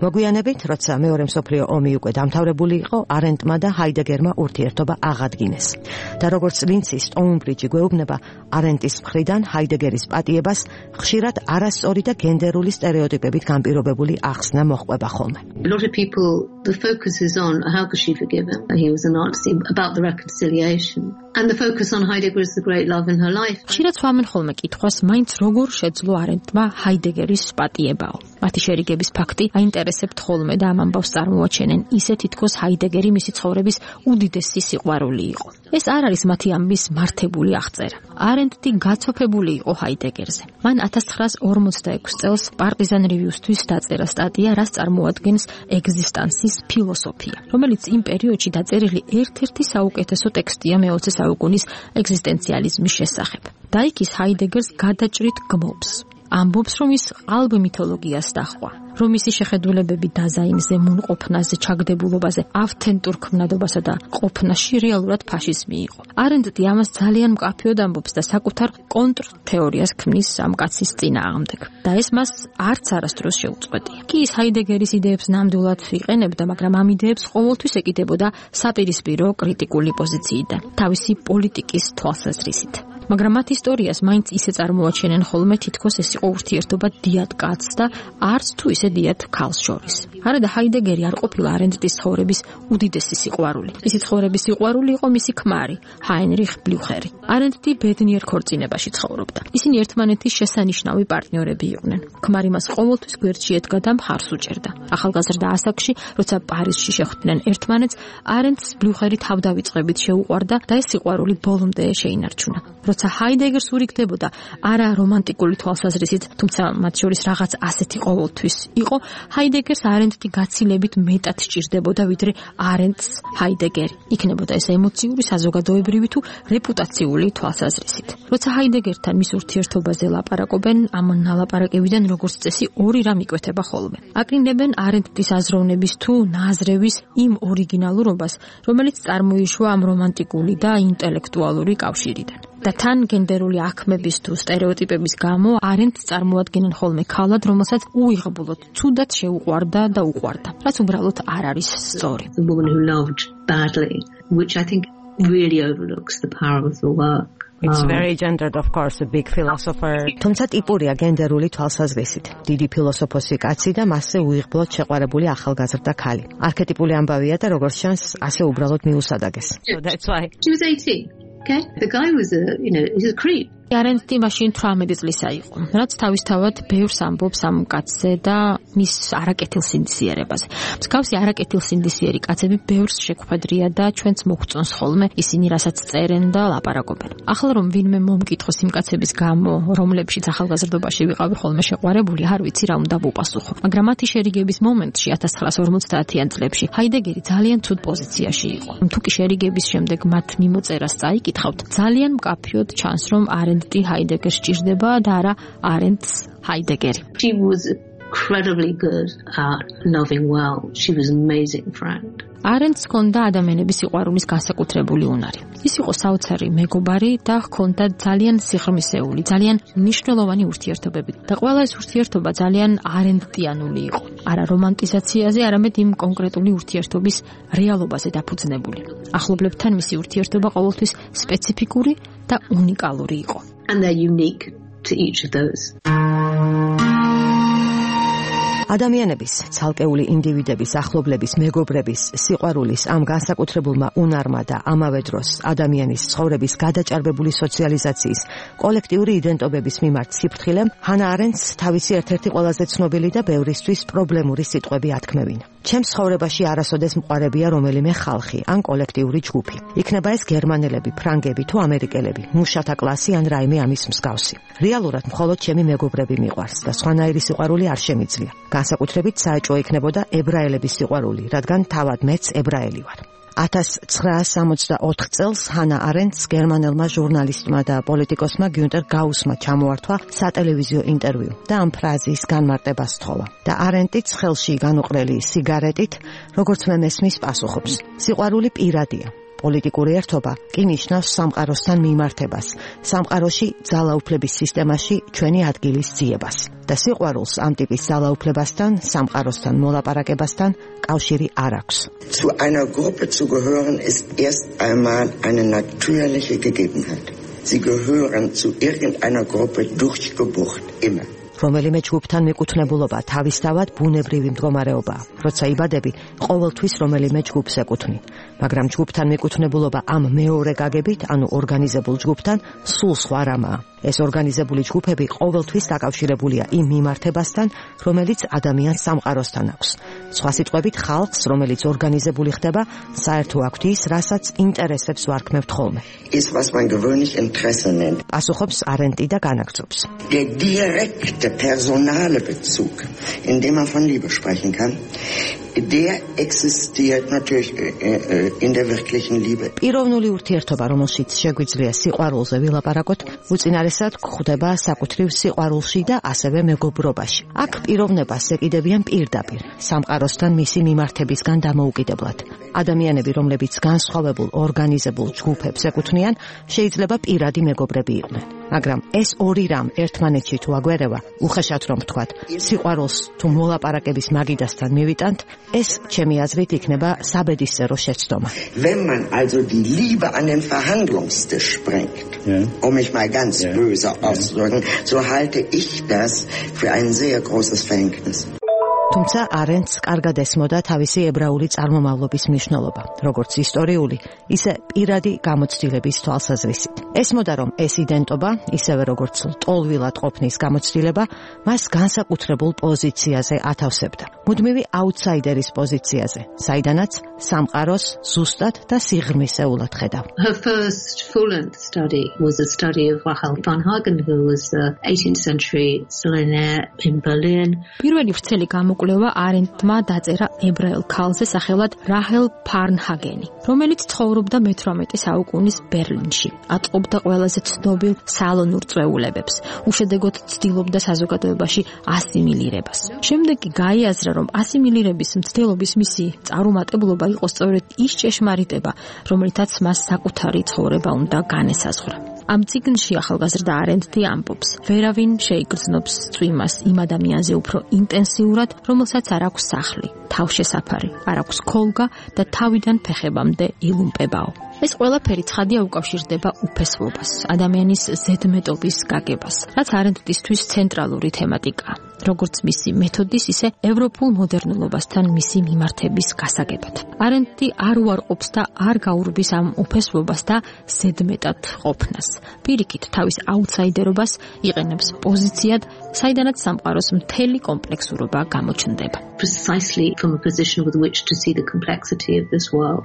მოგვიანებით, როცა მეორე მსოფლიო ომი უკვე დამთავრებული იყო, არენდმა და ჰაიდეგერმა ურთიერთობა აღადგინეს. და როგორც ლინცი სტოუნბრიჯი გვეუბნება, არენდის მხრიდან ჰაიდეგერის პატიებას ხშირად არასწორი და გენდერული სტერეოტიპებით განპირობებული ახსნა მოჰყვება ხოლმე. A lot of people, the focus is on how could she forgive him? He was a Nazi, about the reconciliation. And the focus on Heidegger is the great love in her life. ხშირად სვამენ ხოლმე კითხვას, მაინც როგორ შეძლო არენდმა ჰაიდეგერის პატიებაო. მათი შერიგების ფაქტი აინტერესებთ ხოლმე და ამ ამბავს წარმოაჩენენ, ისე თითქოს ჰაიდეგერი მისი ცხოვრების უდიდესი სიყვარული იყო. ეს არ არის მათი ამბის მართებული აღწერა. არენდი გაცოფებული იყო ჰაიდეგერზე. მან ათას ცხრაას ორმოცდაექვსი წელს პარტიზან რივიუსთვის დაწერა სტატია, რაც წარმოადგენს ეგზისტანსის ფილოსოფია, რომელიც იმ პერიოდში დაწერილი ერთ-ერთი საუკეთესო ტექსტია მეოცე საუკუნის ეგზისტენციალიზმის შესახებ. და იქ ის ჰაიდეგერს გადაჭრით გმობს. ამბობს, რომ ის ყალბ მითოლოგიას დაჰყვა, რომ მისი შეხედულებები დაზაინზე, მუნყოფნაზე, ჩაგდებულობაზე, ავთენტურ ქმნადობასა და ყოფნაში რეალურად ფაშიზმი იყო. არენდი ამას ძალიან მკაფიოდ ამბობს და საკუთარ კონტრთეორიას ქმნის ამ კაცის წინააღმდეგ. და ეს მას არც არასდროს შეუწყვეტია. კი ის ჰაიდეგერის იდეებს ნამდვილად იყენებდა, მაგრამ ამ იდეებს ყოველთვის ეკიდებოდა საპირისპირო კრიტიკული პოზიციიდან, თავისი პოლიტიკის თვალსაზრისით. მაგრამ მათ ისტორიას მაინც ისე წარმოაჩენენ ხოლმე, თითქოს ეს იყო ურთიერთობა დიად კაცს და არც თუ ისე დიად ქალს შორის. არა და ჰაიდეგერი არ ყოფილა არენდის ცხოვრების უდიდესი სიყვარული. მისი ცხოვრების სიყვარული იყო მისი ქმარი, ჰაინრიხ ბლუხერი. არენდი ბედნიერ ქორწინებაში ცხოვრობდა. ისინი ერთმანეთის შესანიშნავი პარტნიორები იყვნენ. ქმარი მას ყოველთვის გვერდში ედგა და მხარს უჭერდა. ახალგაზრდა ასაკში, როცა პარიზში შეხვდნენ ერთმანეთს, არენდს ბლუხერი თავდავიწყებით შეუყვარდა და ეს სიყვარული ბოლომდე შეინარჩუნა. როცა ჰაიდეგერს ურიგდებოდა არა რომანტიკული თვალსაზრისით, თუმცა მათ შორის რაღაც ასეთი ყოველთვის იყო, ჰაიდეგერს არენდი გაცილებით მეტად სჭირდებოდა, ვიდრე არენდს ჰაიდეგერი. იქნებოდა ეს ემოციური, საზოგადოებრივი თუ რეპუტაციული თვალსაზრისით. როცა ჰაიდეგერთან მის ურთიერთობაზე ლაპარაკობენ, ამ ნალაპარაკებიდან როგორც წესი ორი რამ იკვეთება ხოლმე. აკრინებენ არენდის აზროვნების თუ ნაზრევის იმ ორიგინალურობას, რომელიც წარმოიშვა ამ რომანტიკული და ინტელექტუალური კავშირიდან. და თან გენდერული აქმების თუ სტერეოტიპების გამო არენდს წარმოადგენენ ხოლმე ქალად, რომელსაც უიღბლოდ ცუდად შეუყვარდა და უყვარდა, რაც უბრალოდ არ არის სწორი. The woman who loved badly, which I think really overlooks the power of the work. It's very gendered, of course, a big philosopher. თუმცა ტიპურია გენდერული თვალსაზრისით. დიდი ფილოსოფოსი კაცი და მასზე უიღბლოდ შეყვარებული ახალგაზრდა ქალი. არქეტიპული ამბავია და როგორც ჩანს, ასე უბრალოდ მიუსადაგეს. So that's why. She was eighteen. Okay? The guy was a, you know, he's a creep. არენდი მაშინ თვრამეტი წლისა იყო, რაც თავისთავად ბევრს ამბობს ამ კაცზე და მის არაკეთილსინდისიერებაზე. მსგავსი არაკეთილსინდისიერი კაცები ბევრს შეგვხედრია და ჩვენც მოგწონს ხოლმე ისინი, რასაც წერენ და ლაპარაკობენ. ახლა რომ ვინმე მომკითხოს იმ კაცების გამო, რომლებშიც ახალგაზრდობაში ვიყავი ხოლმე შეყვარებული, არ ვიცი რა უნდა ვუპასუხო. მაგრამ მათი შერიგების მომენტში ათას ცხრაას ორმოცდაათიან წლებში ჰაიდეგერი ძალიან ცუდ პოზიციაში იყო. თუ კი შერიგების შემდეგ მათ მიმოწერას წაიკითხავთ, ძალიან მკაფიოდ ჩანს, რომ არენდი ჰაიდეგერს სჭირდება და არა არენდს ჰაიდეგერი. She was incredibly good at loving well. She was an amazing friend. არენდს ჰქონდა ადამიანების სიყვარულის განსაკუთრებული უნარი. ის იყო საოცარი მეგობარი და ჰქონდა ძალიან სიღრმისეული, ძალიან მნიშვნელოვანი ურთიერთობები. და ყველა ეს ურთიერთობა ძალიან არენდიანული იყო. არა რომანტიზაციაზე, არამედ იმ კონკრეტული ურთიერთობის რეალობაზე დაფუძნებული. ახლობლებთან მისი ურთიერთობა ყოველთვის სპეციფიკური და უნიკალური იყო. And they're unique to each of those. ადამიანების, ცალკეული ინდივიდების, ახლობლების, მეგობრების, სიყვარულის ამ განსაკუთრებულმა უნარმა და ამავე დროს ადამიანის ცხოვრების გადაჭარბებული სოციალიზაციის, კოლექტიური იდენტობების მიმართ სიფრთხილემ ჰანა არენდს თავისი ერთ-ერთი ყველაზე ცნობილი და ბევრისთვის პრობლემური სიტყვები ათქმევინა. ჩემს ცხოვრებაში არასოდეს მყარებია რომელიმე ხალხი ან კოლექტიური ჯგუფი. იქნება ეს გერმანელები, ფრანგები თუ ამერიკელები, მუშათა კლასი ან რაიმე ამის მსგავსი. რეალურად მხოლოდ ჩემი მეგობრები მიყვარს და სხვანაირი სიყვარული არ შემიძლია. განსაკუთრებით საეჭვო იქნებოდა ებრაელების სიყვარული, რადგან თავად მეც ებრაელი ვარ. ათას ცხრაას სამოცდაოთხ წელს ჰანა არენდს გერმანელმა ჟურნალისტმა და პოლიტიკოსმა გიუნტერ გაუსმა ჩამოართვა სატელევიზიო ინტერვიუ და ამ ფრაზის განმარტება სთხოვა. და არენდიც ხელში განუყრელი სიგარეტით, როგორც მე მესმის პასუხობს. სიყვარული პირადია. პოლიტიკური ერთობა კი ნიშნავს სამყაროსთან მიმართებას, სამყაროში ძალაუფლების სისტემაში ჩვენი ადგილის ძიებას. და სიყვარულს ამ ტიპის ძალაუფლებასთან, სამყაროსთან მოლაპარაკებასთან კავშირი არ აქვს. Zu einer Gruppe zu gehören ist erst einmal eine natürliche Gegebenheit. Sie gehören zu irgendeiner Gruppe durch Geburt immer. რომელიმე ჯგუფთან მიკუთვნებულობა თავისთავად ბუნებრივი მდგომარეობაა. როცა იბადები, ყოველთვის რომელიმე ჯგუფს ეკუთვნი. მაგრამ ჯგუფთან მიკუთვნებულობა ამ მეორე გაგებით, ანუ ორგანიზებულ ჯგუფთან, სულ სხვა რამაა. ეს ორგანიზებული ჯგუფები ყოველთვის დაკავშირებულია იმ მიმართებასთან, რომელიც ადამიანს სამყაროსთან აქვს. სხვა სიტყვებით, ხალხს, რომელიც ორგანიზებული ხდება, საერთო აქვთ ის, რასაც ინტერესებს ვარქმევთ ხოლმე. Ist was man gewöhnlich Interesse nennt. პასუხობს არენტი და განაგრძობს. Der direkte personale Bezug, in dem man von Liebe sprechen kann, der existiert natürlich in der wirklichen Liebe. პიროვნული ურთიერთობა, რომელშიც შეგვიძლია სიყვარულზე ვილაპარაკოთ, უწინარესად გვხვდება საკუთრივ სიყვარულში და ასევე მეგობრობაში. აქ პიროვნებას ეკიდებიან პირდაპირ, სამყაროსთან მისი მიმართებისგან დამოუკიდებლად. ადამიანები, რომლებიც განსხვავებულ ორგანიზებულ ჯგუფებს ეკუთვნიან, შეიძლება პირადი მეგობრები იყვნენ. მაგრამ ეს ორი რამ ერთმანეთში თუ აგვერევა, უხეშად რომ ვთქვათ, სიყვარულს თუ მოლაპარაკების მაგიდასთან მივიტანთ, es ჩემი აზრით იქნება საბედისწერო შეცდომა. Wenn man also die Liebe an den Verhandlungstisch bringt, ja. um mich mal ganz ja. böse auszudrücken, so halte ich das für ein sehr großes Verhängnis. თუმცა არენდს კარგად ესმოდა თავისი ებრაული წარმომავლობის მნიშვნელობა, როგორც ისტორიული, ისე პირადი გამოცდილების თვალსაზრისით. ესმოდა, რომ ეს იდენტობა, ისევე როგორც ტოლვილად ყოფნის გამოცდილება, მას განსაკუთრებულ პოზიციაზე ათავსებდა. მუდმივი აუთსაიდერის პოზიციაზე, საიდანაც სამყაროს ზუსტად და სიღრმისეულად ხედავ. Her first full-length study was a study of Rachel Varnhagen, who was the eighteenth century millionaire in Berlin. პირველი ვრცელი გამოკვლევა არენტმა დაწერა ებრაელ ქალზე სახელად რაჰელ ფარნჰაგენი, რომელიც ცხოვრობდა მეთვრამეტე საუკუნის ბერლინში. აწყობდა ყველაზე ცნობილ სალონურ წვეულებებს, უშედეგოდ ცდილობდა საზოგადოებაში ასიმილირებას. შემდეგ კი გაიაზრა, რომ ასიმილირების მცდელობის მისი წარუმატებლობა იყო სწორედ ის ჭეშმარიტება, რომელთაც მას საკუთარი ცხოვრება უნდა განესაზღვრა. ამ წიგნში ახალგაზრდა არენტი ამბობს, ვერავინ შეიგრძნობს წვიმას იმ ადამიანზე უფრო ინტენსიურად, რომელსაც არ აქვს სახლი, თავშესაფარი, არ აქვს ქოლგა და თავიდან ფეხებამდე ილუმპებაო. ეს ყველაფერი ცხადია უკავშირდება უფესლობას, ადამიანის ზედმეტობის გაგებას, რაც არენტისთვის ცენტრალური თემატიკაა, როგორც მისი მეთოდის, ისე ევროპულ მოდერნულობასთან მისი მიმართების გასაგებად. არენტი არ უარყოფს და არ გაურბის ამ უფესლობას და ზედმეტად ყოფნას. პირიქით, თავის აუთსაიდერობას იყენებს პოზიციად, საიდანაც სამყაროს მთელი კომპლექსურობა გამოჩნდება. Precisely from a position with which to see the complexity of this world.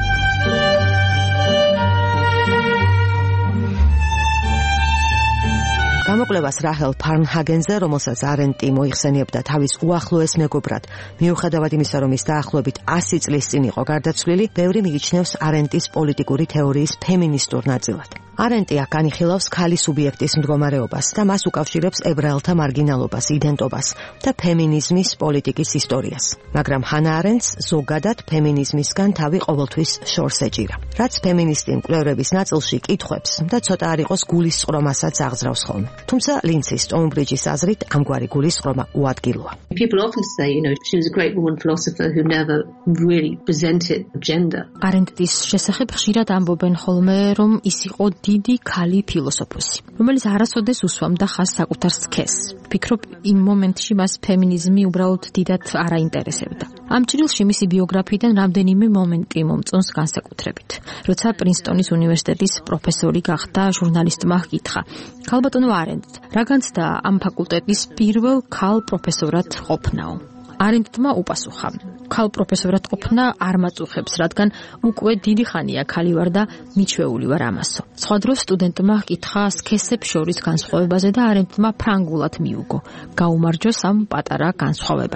გამოკვლევას რაჰელ ფარნჰაგენზე, რომელსაც არენტი მოიხსენიებდა თავის უახლოეს მეგობრად, მიუხედავად იმისა, რომ ის დაახლოებით ასი წლის წინ იყო გარდაცვლილი, ბევრი მიიჩნევს არენტის პოლიტიკური თეორიის ფემინისტურ ნაწილად. არენტი აქ განიხილავს ქალის სუბიექტის მდგომარეობას და მას უკავშირებს ებრაელთა მარგინალობას, იდენტობას და ფემინიზმის პოლიტიკის ისტორიას. მაგრამ ჰანა არენტს ზოგადად ფემინიზმისგან თავი ყოველთვის შორს ეჭირა. რაც ფემინისტი მკვლევრების ნაწილში კითხვებს და ცოტა არ იყოს გულისწყრომასაც აღძრავს ხოლმე. თუმცა ლინცის სტოუნბრიჯის აზრით ამგვარი გულისწყრომა უადგილოა. People often say, you know, she was a great woman philosopher who never really presented gender. არენტის შესახებ ხშირად ამბობენ ხოლმე, რომ ის იყო დიდი ქალი ფილოსოფოსი, რომელიც არასოდეს უსვამდა ხაზს საკუთარ სქესს. ფიქრობ, იმ მომენტში მას ფემინიზმი უბრალოდ დიდად არ აინტერესებდა. ამ ჭრილში მისი ბიოგრაფიიდან რამდენიმე მომენტი მომწონს განსაკუთრებით. როცა პრინსტონის უნივერსიტეტის პროფესორი გახდა, ჟურნალისტმა ჰკითხა: ქალბატონო არენტ, რა განცდა ამ ფაკულტეტის პირველ ქალ პროფესორად ყოფნაო? არენტმა უპასუხა: ქალ პროფესორად ყოფნა არ მაწუხებს, რადგან უკვე დიდი ხანია ქალი ვარ და მიჩვეული ვარ ამასო. სხვა დროს სტუდენტმა ჰკითხა სქესებს შორის განსხვავებაზე და არენტმა ფრანგულად მიუგო: გაუმარჯოს ამ პატარა განსხვავებასო.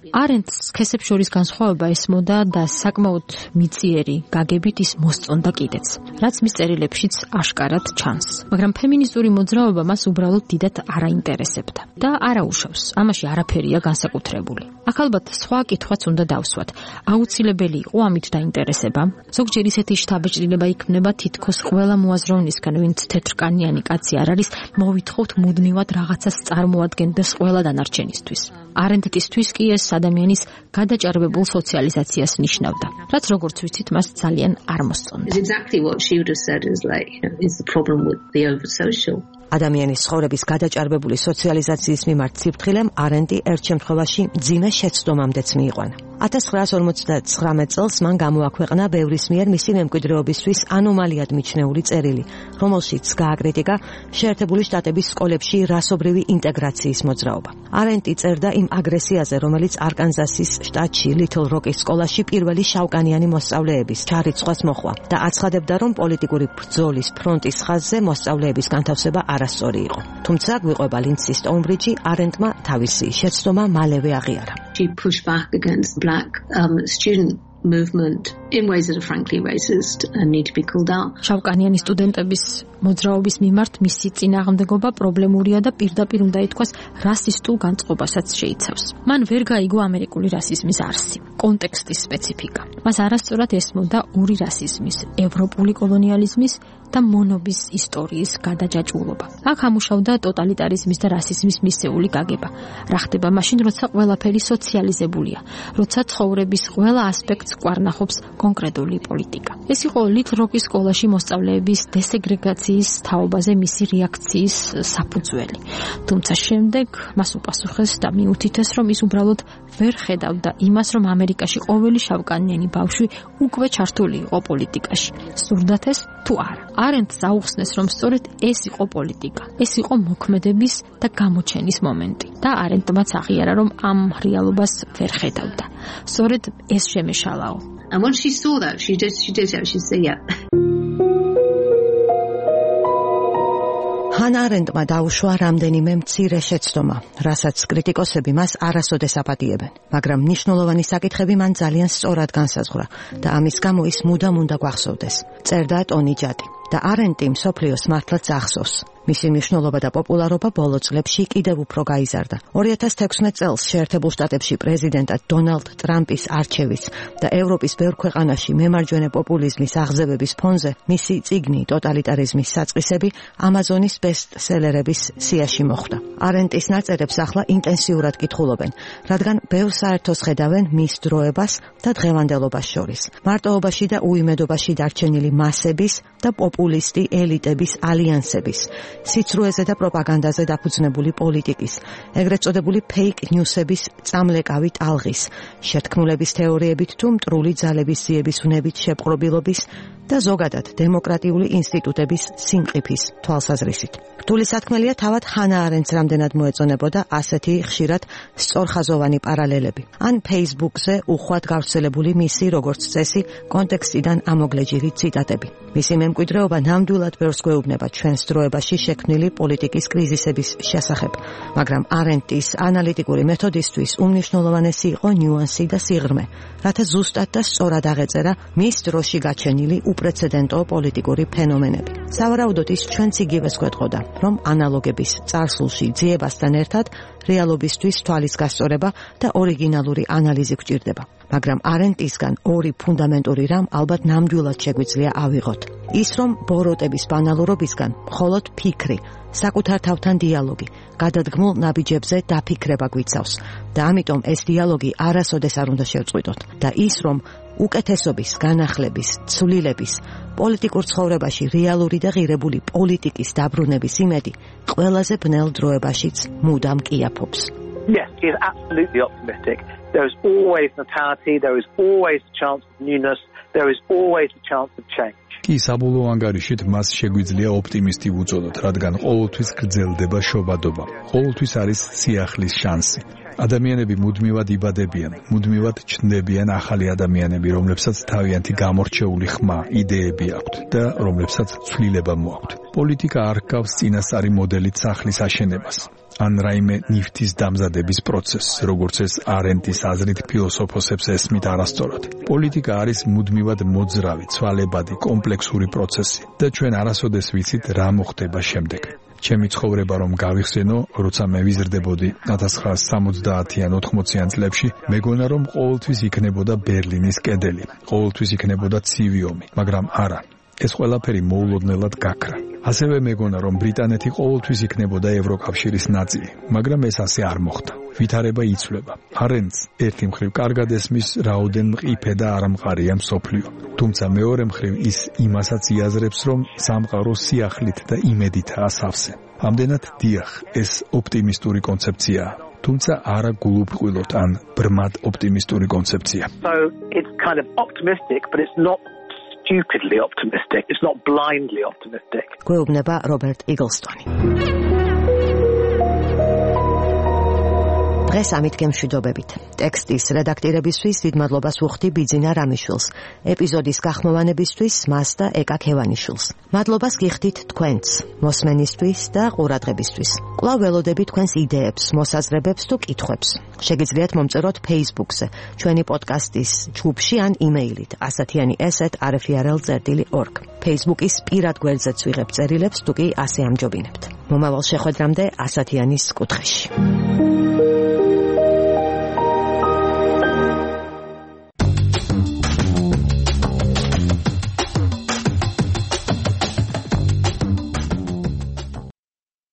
არენდს სქესებს შორის განსხვავება ესმოდა და საკმაოდ მიწიერი გაგებით ის მოსწონდა კიდეც, რაც მის წერილებშიც აშკარად ჩანს. მაგრამ ფემინისტური მოძრაობა მას უბრალოდ დიდად არაინტერესებდა და არაუშავს. ამაში არაფერია განსაკუთრებული. აქ ალბათ სხვა კითხვაც უნდა დავსვათ. აუცილებელი იყო ამით დაინტერესება? ზოგჯერ ისეთი შთაბეჭდილება იქმნება თითქოს ყველა მოაზროვნისგან, ვინც თეთრკანიანი კაცი არ არის, მოვითხოვთ მუდმივად რაღაცას წარმოადგენდეს ყველა დანარჩენისთვის. არენდტისთვის კი ეს ადამიანის გადაჭარბებულ სოციალიზაციას ნიშნავდა, რაც როგორც ვიცით, მას ძალიან არ მოსწონდა. Exactly what she would have said is like, you know, is the problem with the over social. ადამიანის ცხოვრების გადაჭარბებული სოციალიზაციის მიმართ სიფრთხილემ არენდი ერთ შემთხვევაში მძიმე შეცდომამდეც მიიყვანა. ათას ცხრაას ორმოცდათვრამეტ წელს მან გამოაქვეყნა ბევრის მიერ მისი მემკვიდრეობისთვის ანომალიად მიჩნეული წერილი, რომელშიც გააკრიტიკა შეერთებული შტატების სკოლებში რასობრივი ინტეგრაციის მოძრაობა. არენდი წერდა იმ აგრესიაზე, რომელიც არკანზასის შტატში ლითლ როკის სკოლაში პირველი შავკანიანი მოსწავლეების ჩარიცხვას მოჰყვა და აცხადებდა, რომ პოლიტიკური ბრძოლის ფრონტის ხაზზე მოსწავლეების განთავსება არასწორი იყო. თუმცა გვიყვება ლინდსი სტოუნბრიჯი, არენდმა თავისი შეცდომა მალევე აღიარა. She pushed back against black um, student movement in ways that are frankly racist and need to be called out. შავკანიანი სტუდენტების მოძრაობის მიმართ მისი წინააღმდეგობა პრობლემურია და პირდაპირ უნდა ითქვას რასისტულ განწყობასაც შეიცავს. მან ვერ გაიგო ამერიკული რასიზმის არსი, კონტექსტის სპეციფიკა. მას არასწორად ესმოდა ორი რასიზმის, ევროპული კოლონიალიზმის და მონობის ისტორიის გადაჯაჭვულობა. აქ ამუშავდა ტოტალიტარიზმის და რასიზმის მისეული გაგება. რა ხდება მაშინ, როცა ყველაფერი სოციალიზებულია, როცა ცხოვრების ყველა ასპექტს კვარნახობს კონკრეტული პოლიტიკა. ეს იყო ლითლ როკის სკოლაში მოსწავლეების დესეგრეგაციის თაობაზე მისი რეაქციის საფუძველი. თუმცა შემდეგ მას უპასუხეს და მიუთითეს, რომ ის უბრალოდ ვერ ხედავდა იმას, რომ ამერიკაში ყოველი შავკანიანი ბავშვი უკვე ჩართული იყო პოლიტიკაში. სურდათ ეს თუ არა. არენდს აუხსნეს, რომ სწორედ ეს იყო პოლიტიკა. ეს იყო მოქმედების და გამოჩენის მომენტი. და არენდმაც აღიარა, რომ ამ რეალობას ვერ ხედავდა. სწორედ ეს შემეშალაო. And when she saw that, she did, she did it, she said, yeah. ჰანა არენდმა დაუშვა რამდენიმე მცირე შეცდომა, რასაც კრიტიკოსები მას არასოდეს აპატიებენ, მაგრამ მნიშვნელოვანი საკითხები მან ძალიან სწორად განსაზღვრა და ამის გამო ის მუდამ უნდა გვახსოვდეს. წერდა ტონი ჯადი და არენდი მსოფლიოს მართლაც ახსოვს. მისი მნიშვნელობა და პოპულარობა ბოლო წლებში კიდევ უფრო გაიზარდა. ორი ათას თექვსმეტ წელს შეერთებულ შტატებში პრეზიდენტად დონალდ ტრამპის არჩევის და ევროპის ბევრ ქვეყანაში მემარჯვენე პოპულიზმის აღზევების ფონზე მისი წიგნი ტოტალიტარიზმის საწყისები ამაზონის ბესტსელერების სიაში მოხვდა. არენდის ნაწერებს ახლა ინტენსიურად კითხულობენ, რადგან ბევრ საერთოს ხედავენ მის დროებას და დღევანდელობას შორის. მარტოობაში და უიმედობაში დარჩენილი მასების და პოპულისტი ელიტების ალიანსების, სიცრუეზე და პროპაგანდაზე დაფუძნებული პოლიტიკის, ეგრეთ წოდებული ფეიქ ნიუსების წამლეკავი ტალღის, შეთქმულების თეორიებით თუ მტრული ძალების ძიების უნებით შეპყრობილობის და ზოგადად დემოკრატიული ინსტიტუტების სიმყიფის თვალსაზრისით. რთული სათქმელია თავად ჰანა არენდს რამდენად მოეწონებოდა ასეთი ხშირად სწორხაზოვანი პარალელები. ან Facebook-ზე უხვად გავრცელებული მისი როგორც წესი კონტექსტიდან ამოგლეჯილი ციტატები. მისი მემკვიდრეობა ნამდვილად ბევრს გვეუბნება ჩვენს დროებაში შექმნილი პოლიტიკის კრიზისების შესახებ, მაგრამ არენდის ანალიტიკური მეთოდისთვის უმნიშვნელოვანესი იყო ნიუანსი და სიღრმე, რათა ზუსტად და სწორად აღეწერა მის დროში გაჩენილი უპრეცედენტო პოლიტიკური ფენომენები. სავარაუდოდ ის ჩვენც იგივეს გვეტყოდა, რომ ანალოგების წარსულში ძიებასთან ერთად რეალობისთვის თვალის გასწორება და ორიგინალური ანალიზი გვჭირდება. მაგრამ არენდისგან ორი ფუნდამენტური რამ ალბათ ნამდვილად შეგვიძლია ავიღოთ. ის, რომ ბოროტების ბანალურობისგან მხოლოდ ფიქრი, საკუთარ თავთან დიალოგი, გადადგმულ ნაბიჯებზე დაფიქრება გვიცავს და ამიტომ ეს დიალოგი არასოდეს არ უნდა შევწყვიტოთ. და ის, რომ უკეთესობის, განახლების, ცვლილების, პოლიტიკურ ცხოვრებაში რეალური და ღირებული პოლიტიკის დაბრუნების იმედი ყველაზე ბნელ დროებაშიც მუდამ კიაფობს. Yes, he is absolutely optimistic. There is always notality, there is always a chance of newness, there is always a chance of change. კი საბოლოო ანგარიშით მას შეგვიძლია ოპტიმისტი ვუწოდოთ, რადგან ყოველთვის გრძელდება შობადობა. ყოველთვის არის სიახლის შანსი. ადამიანები მუდმივად იბადებიან, მუდმივად ჩნდებიან ახალი ადამიანები, რომლებსაც თავიანთი გამორჩეული ხმა, იდეები აქვთ და რომლებსაც ცვლილება მოაქვთ. პოლიტიკა არ ჰგავს წინასწარი მოდელით სახლის აშენებას. ან რაიმე ნივთის დამზადების პროცესს, როგორც ეს არენტის აზრით ფილოსოფოსებს ესმით არასწორად. პოლიტიკა არის მუდმივად მოძრავი, ცვალებადი, კომპლექსური პროცესი და ჩვენ არასოდეს ვიცით რა მოხდება შემდეგ. ჩემი ცხოვრება რომ გავიხსენო, როცა მე ვიზრდებოდი ათას ცხრაასი სამოცდაათიან ოთხმოციან წლებში, მეგონა რომ ყოველთვის იქნებოდა ბერლინის კედელი, ყოველთვის იქნებოდა ცივი ომი, მაგრამ არა. ეს ყველაფერი მოულოდნელად გაქრა. ასევე მეგონა რომ ბრიტანეთი ყოველთვის იქნებოდა ევროკავშირის ნაწილი, მაგრამ ეს ასე არ მოხდა. ვითარება იცვლება. არენდს ერთი მხრივ კარგად ესმის, რაოდენ მყიფე და არამყარია მსოფლიო. თუმცა მეორე მხრივ ის იმასაც იაზრებს, რომ სამყარო სიახლით და იმედითაა სავსე. ამდენად დიახ, ეს ოპტიმისტური კონცეფციაა. თუმცა არა გულუბრყვილოდ ან ბრმად ოპტიმისტური კონცეფცია. So it's kind of optimistic, but it's not stupidly optimistic. It's not blindly optimistic. გვეუბნება რობერტ იგლსტონი. დღეს ამით გემშვიდობებით. ტექსტის რედაქტირებისთვის დიდ მადლობას ვუხდი ბიძინა რამიშვილს, ეპიზოდის გახმოვანებისთვის მას და ეკა ქევანიშვილს. მადლობას გიხდით თქვენც, მოსმენისთვის და ყურადღებისთვის. კვლავ ველოდებით თქვენს იდეებს, მოსაზრებებს თუ კითხვებს. შეგიძლიათ მომწეროთ Facebook-ზე, ჩვენი პოდკასტის ჯგუფში ან იმეილით ასათიანი ეს at r f r l წერტილი org. Facebook-ის პირად გვერდზეც ვიღებ წერილებს, თუ კი ასე ამჯობინებთ. მომავალ შეხვედრამდე ასათიანის კუთხეში.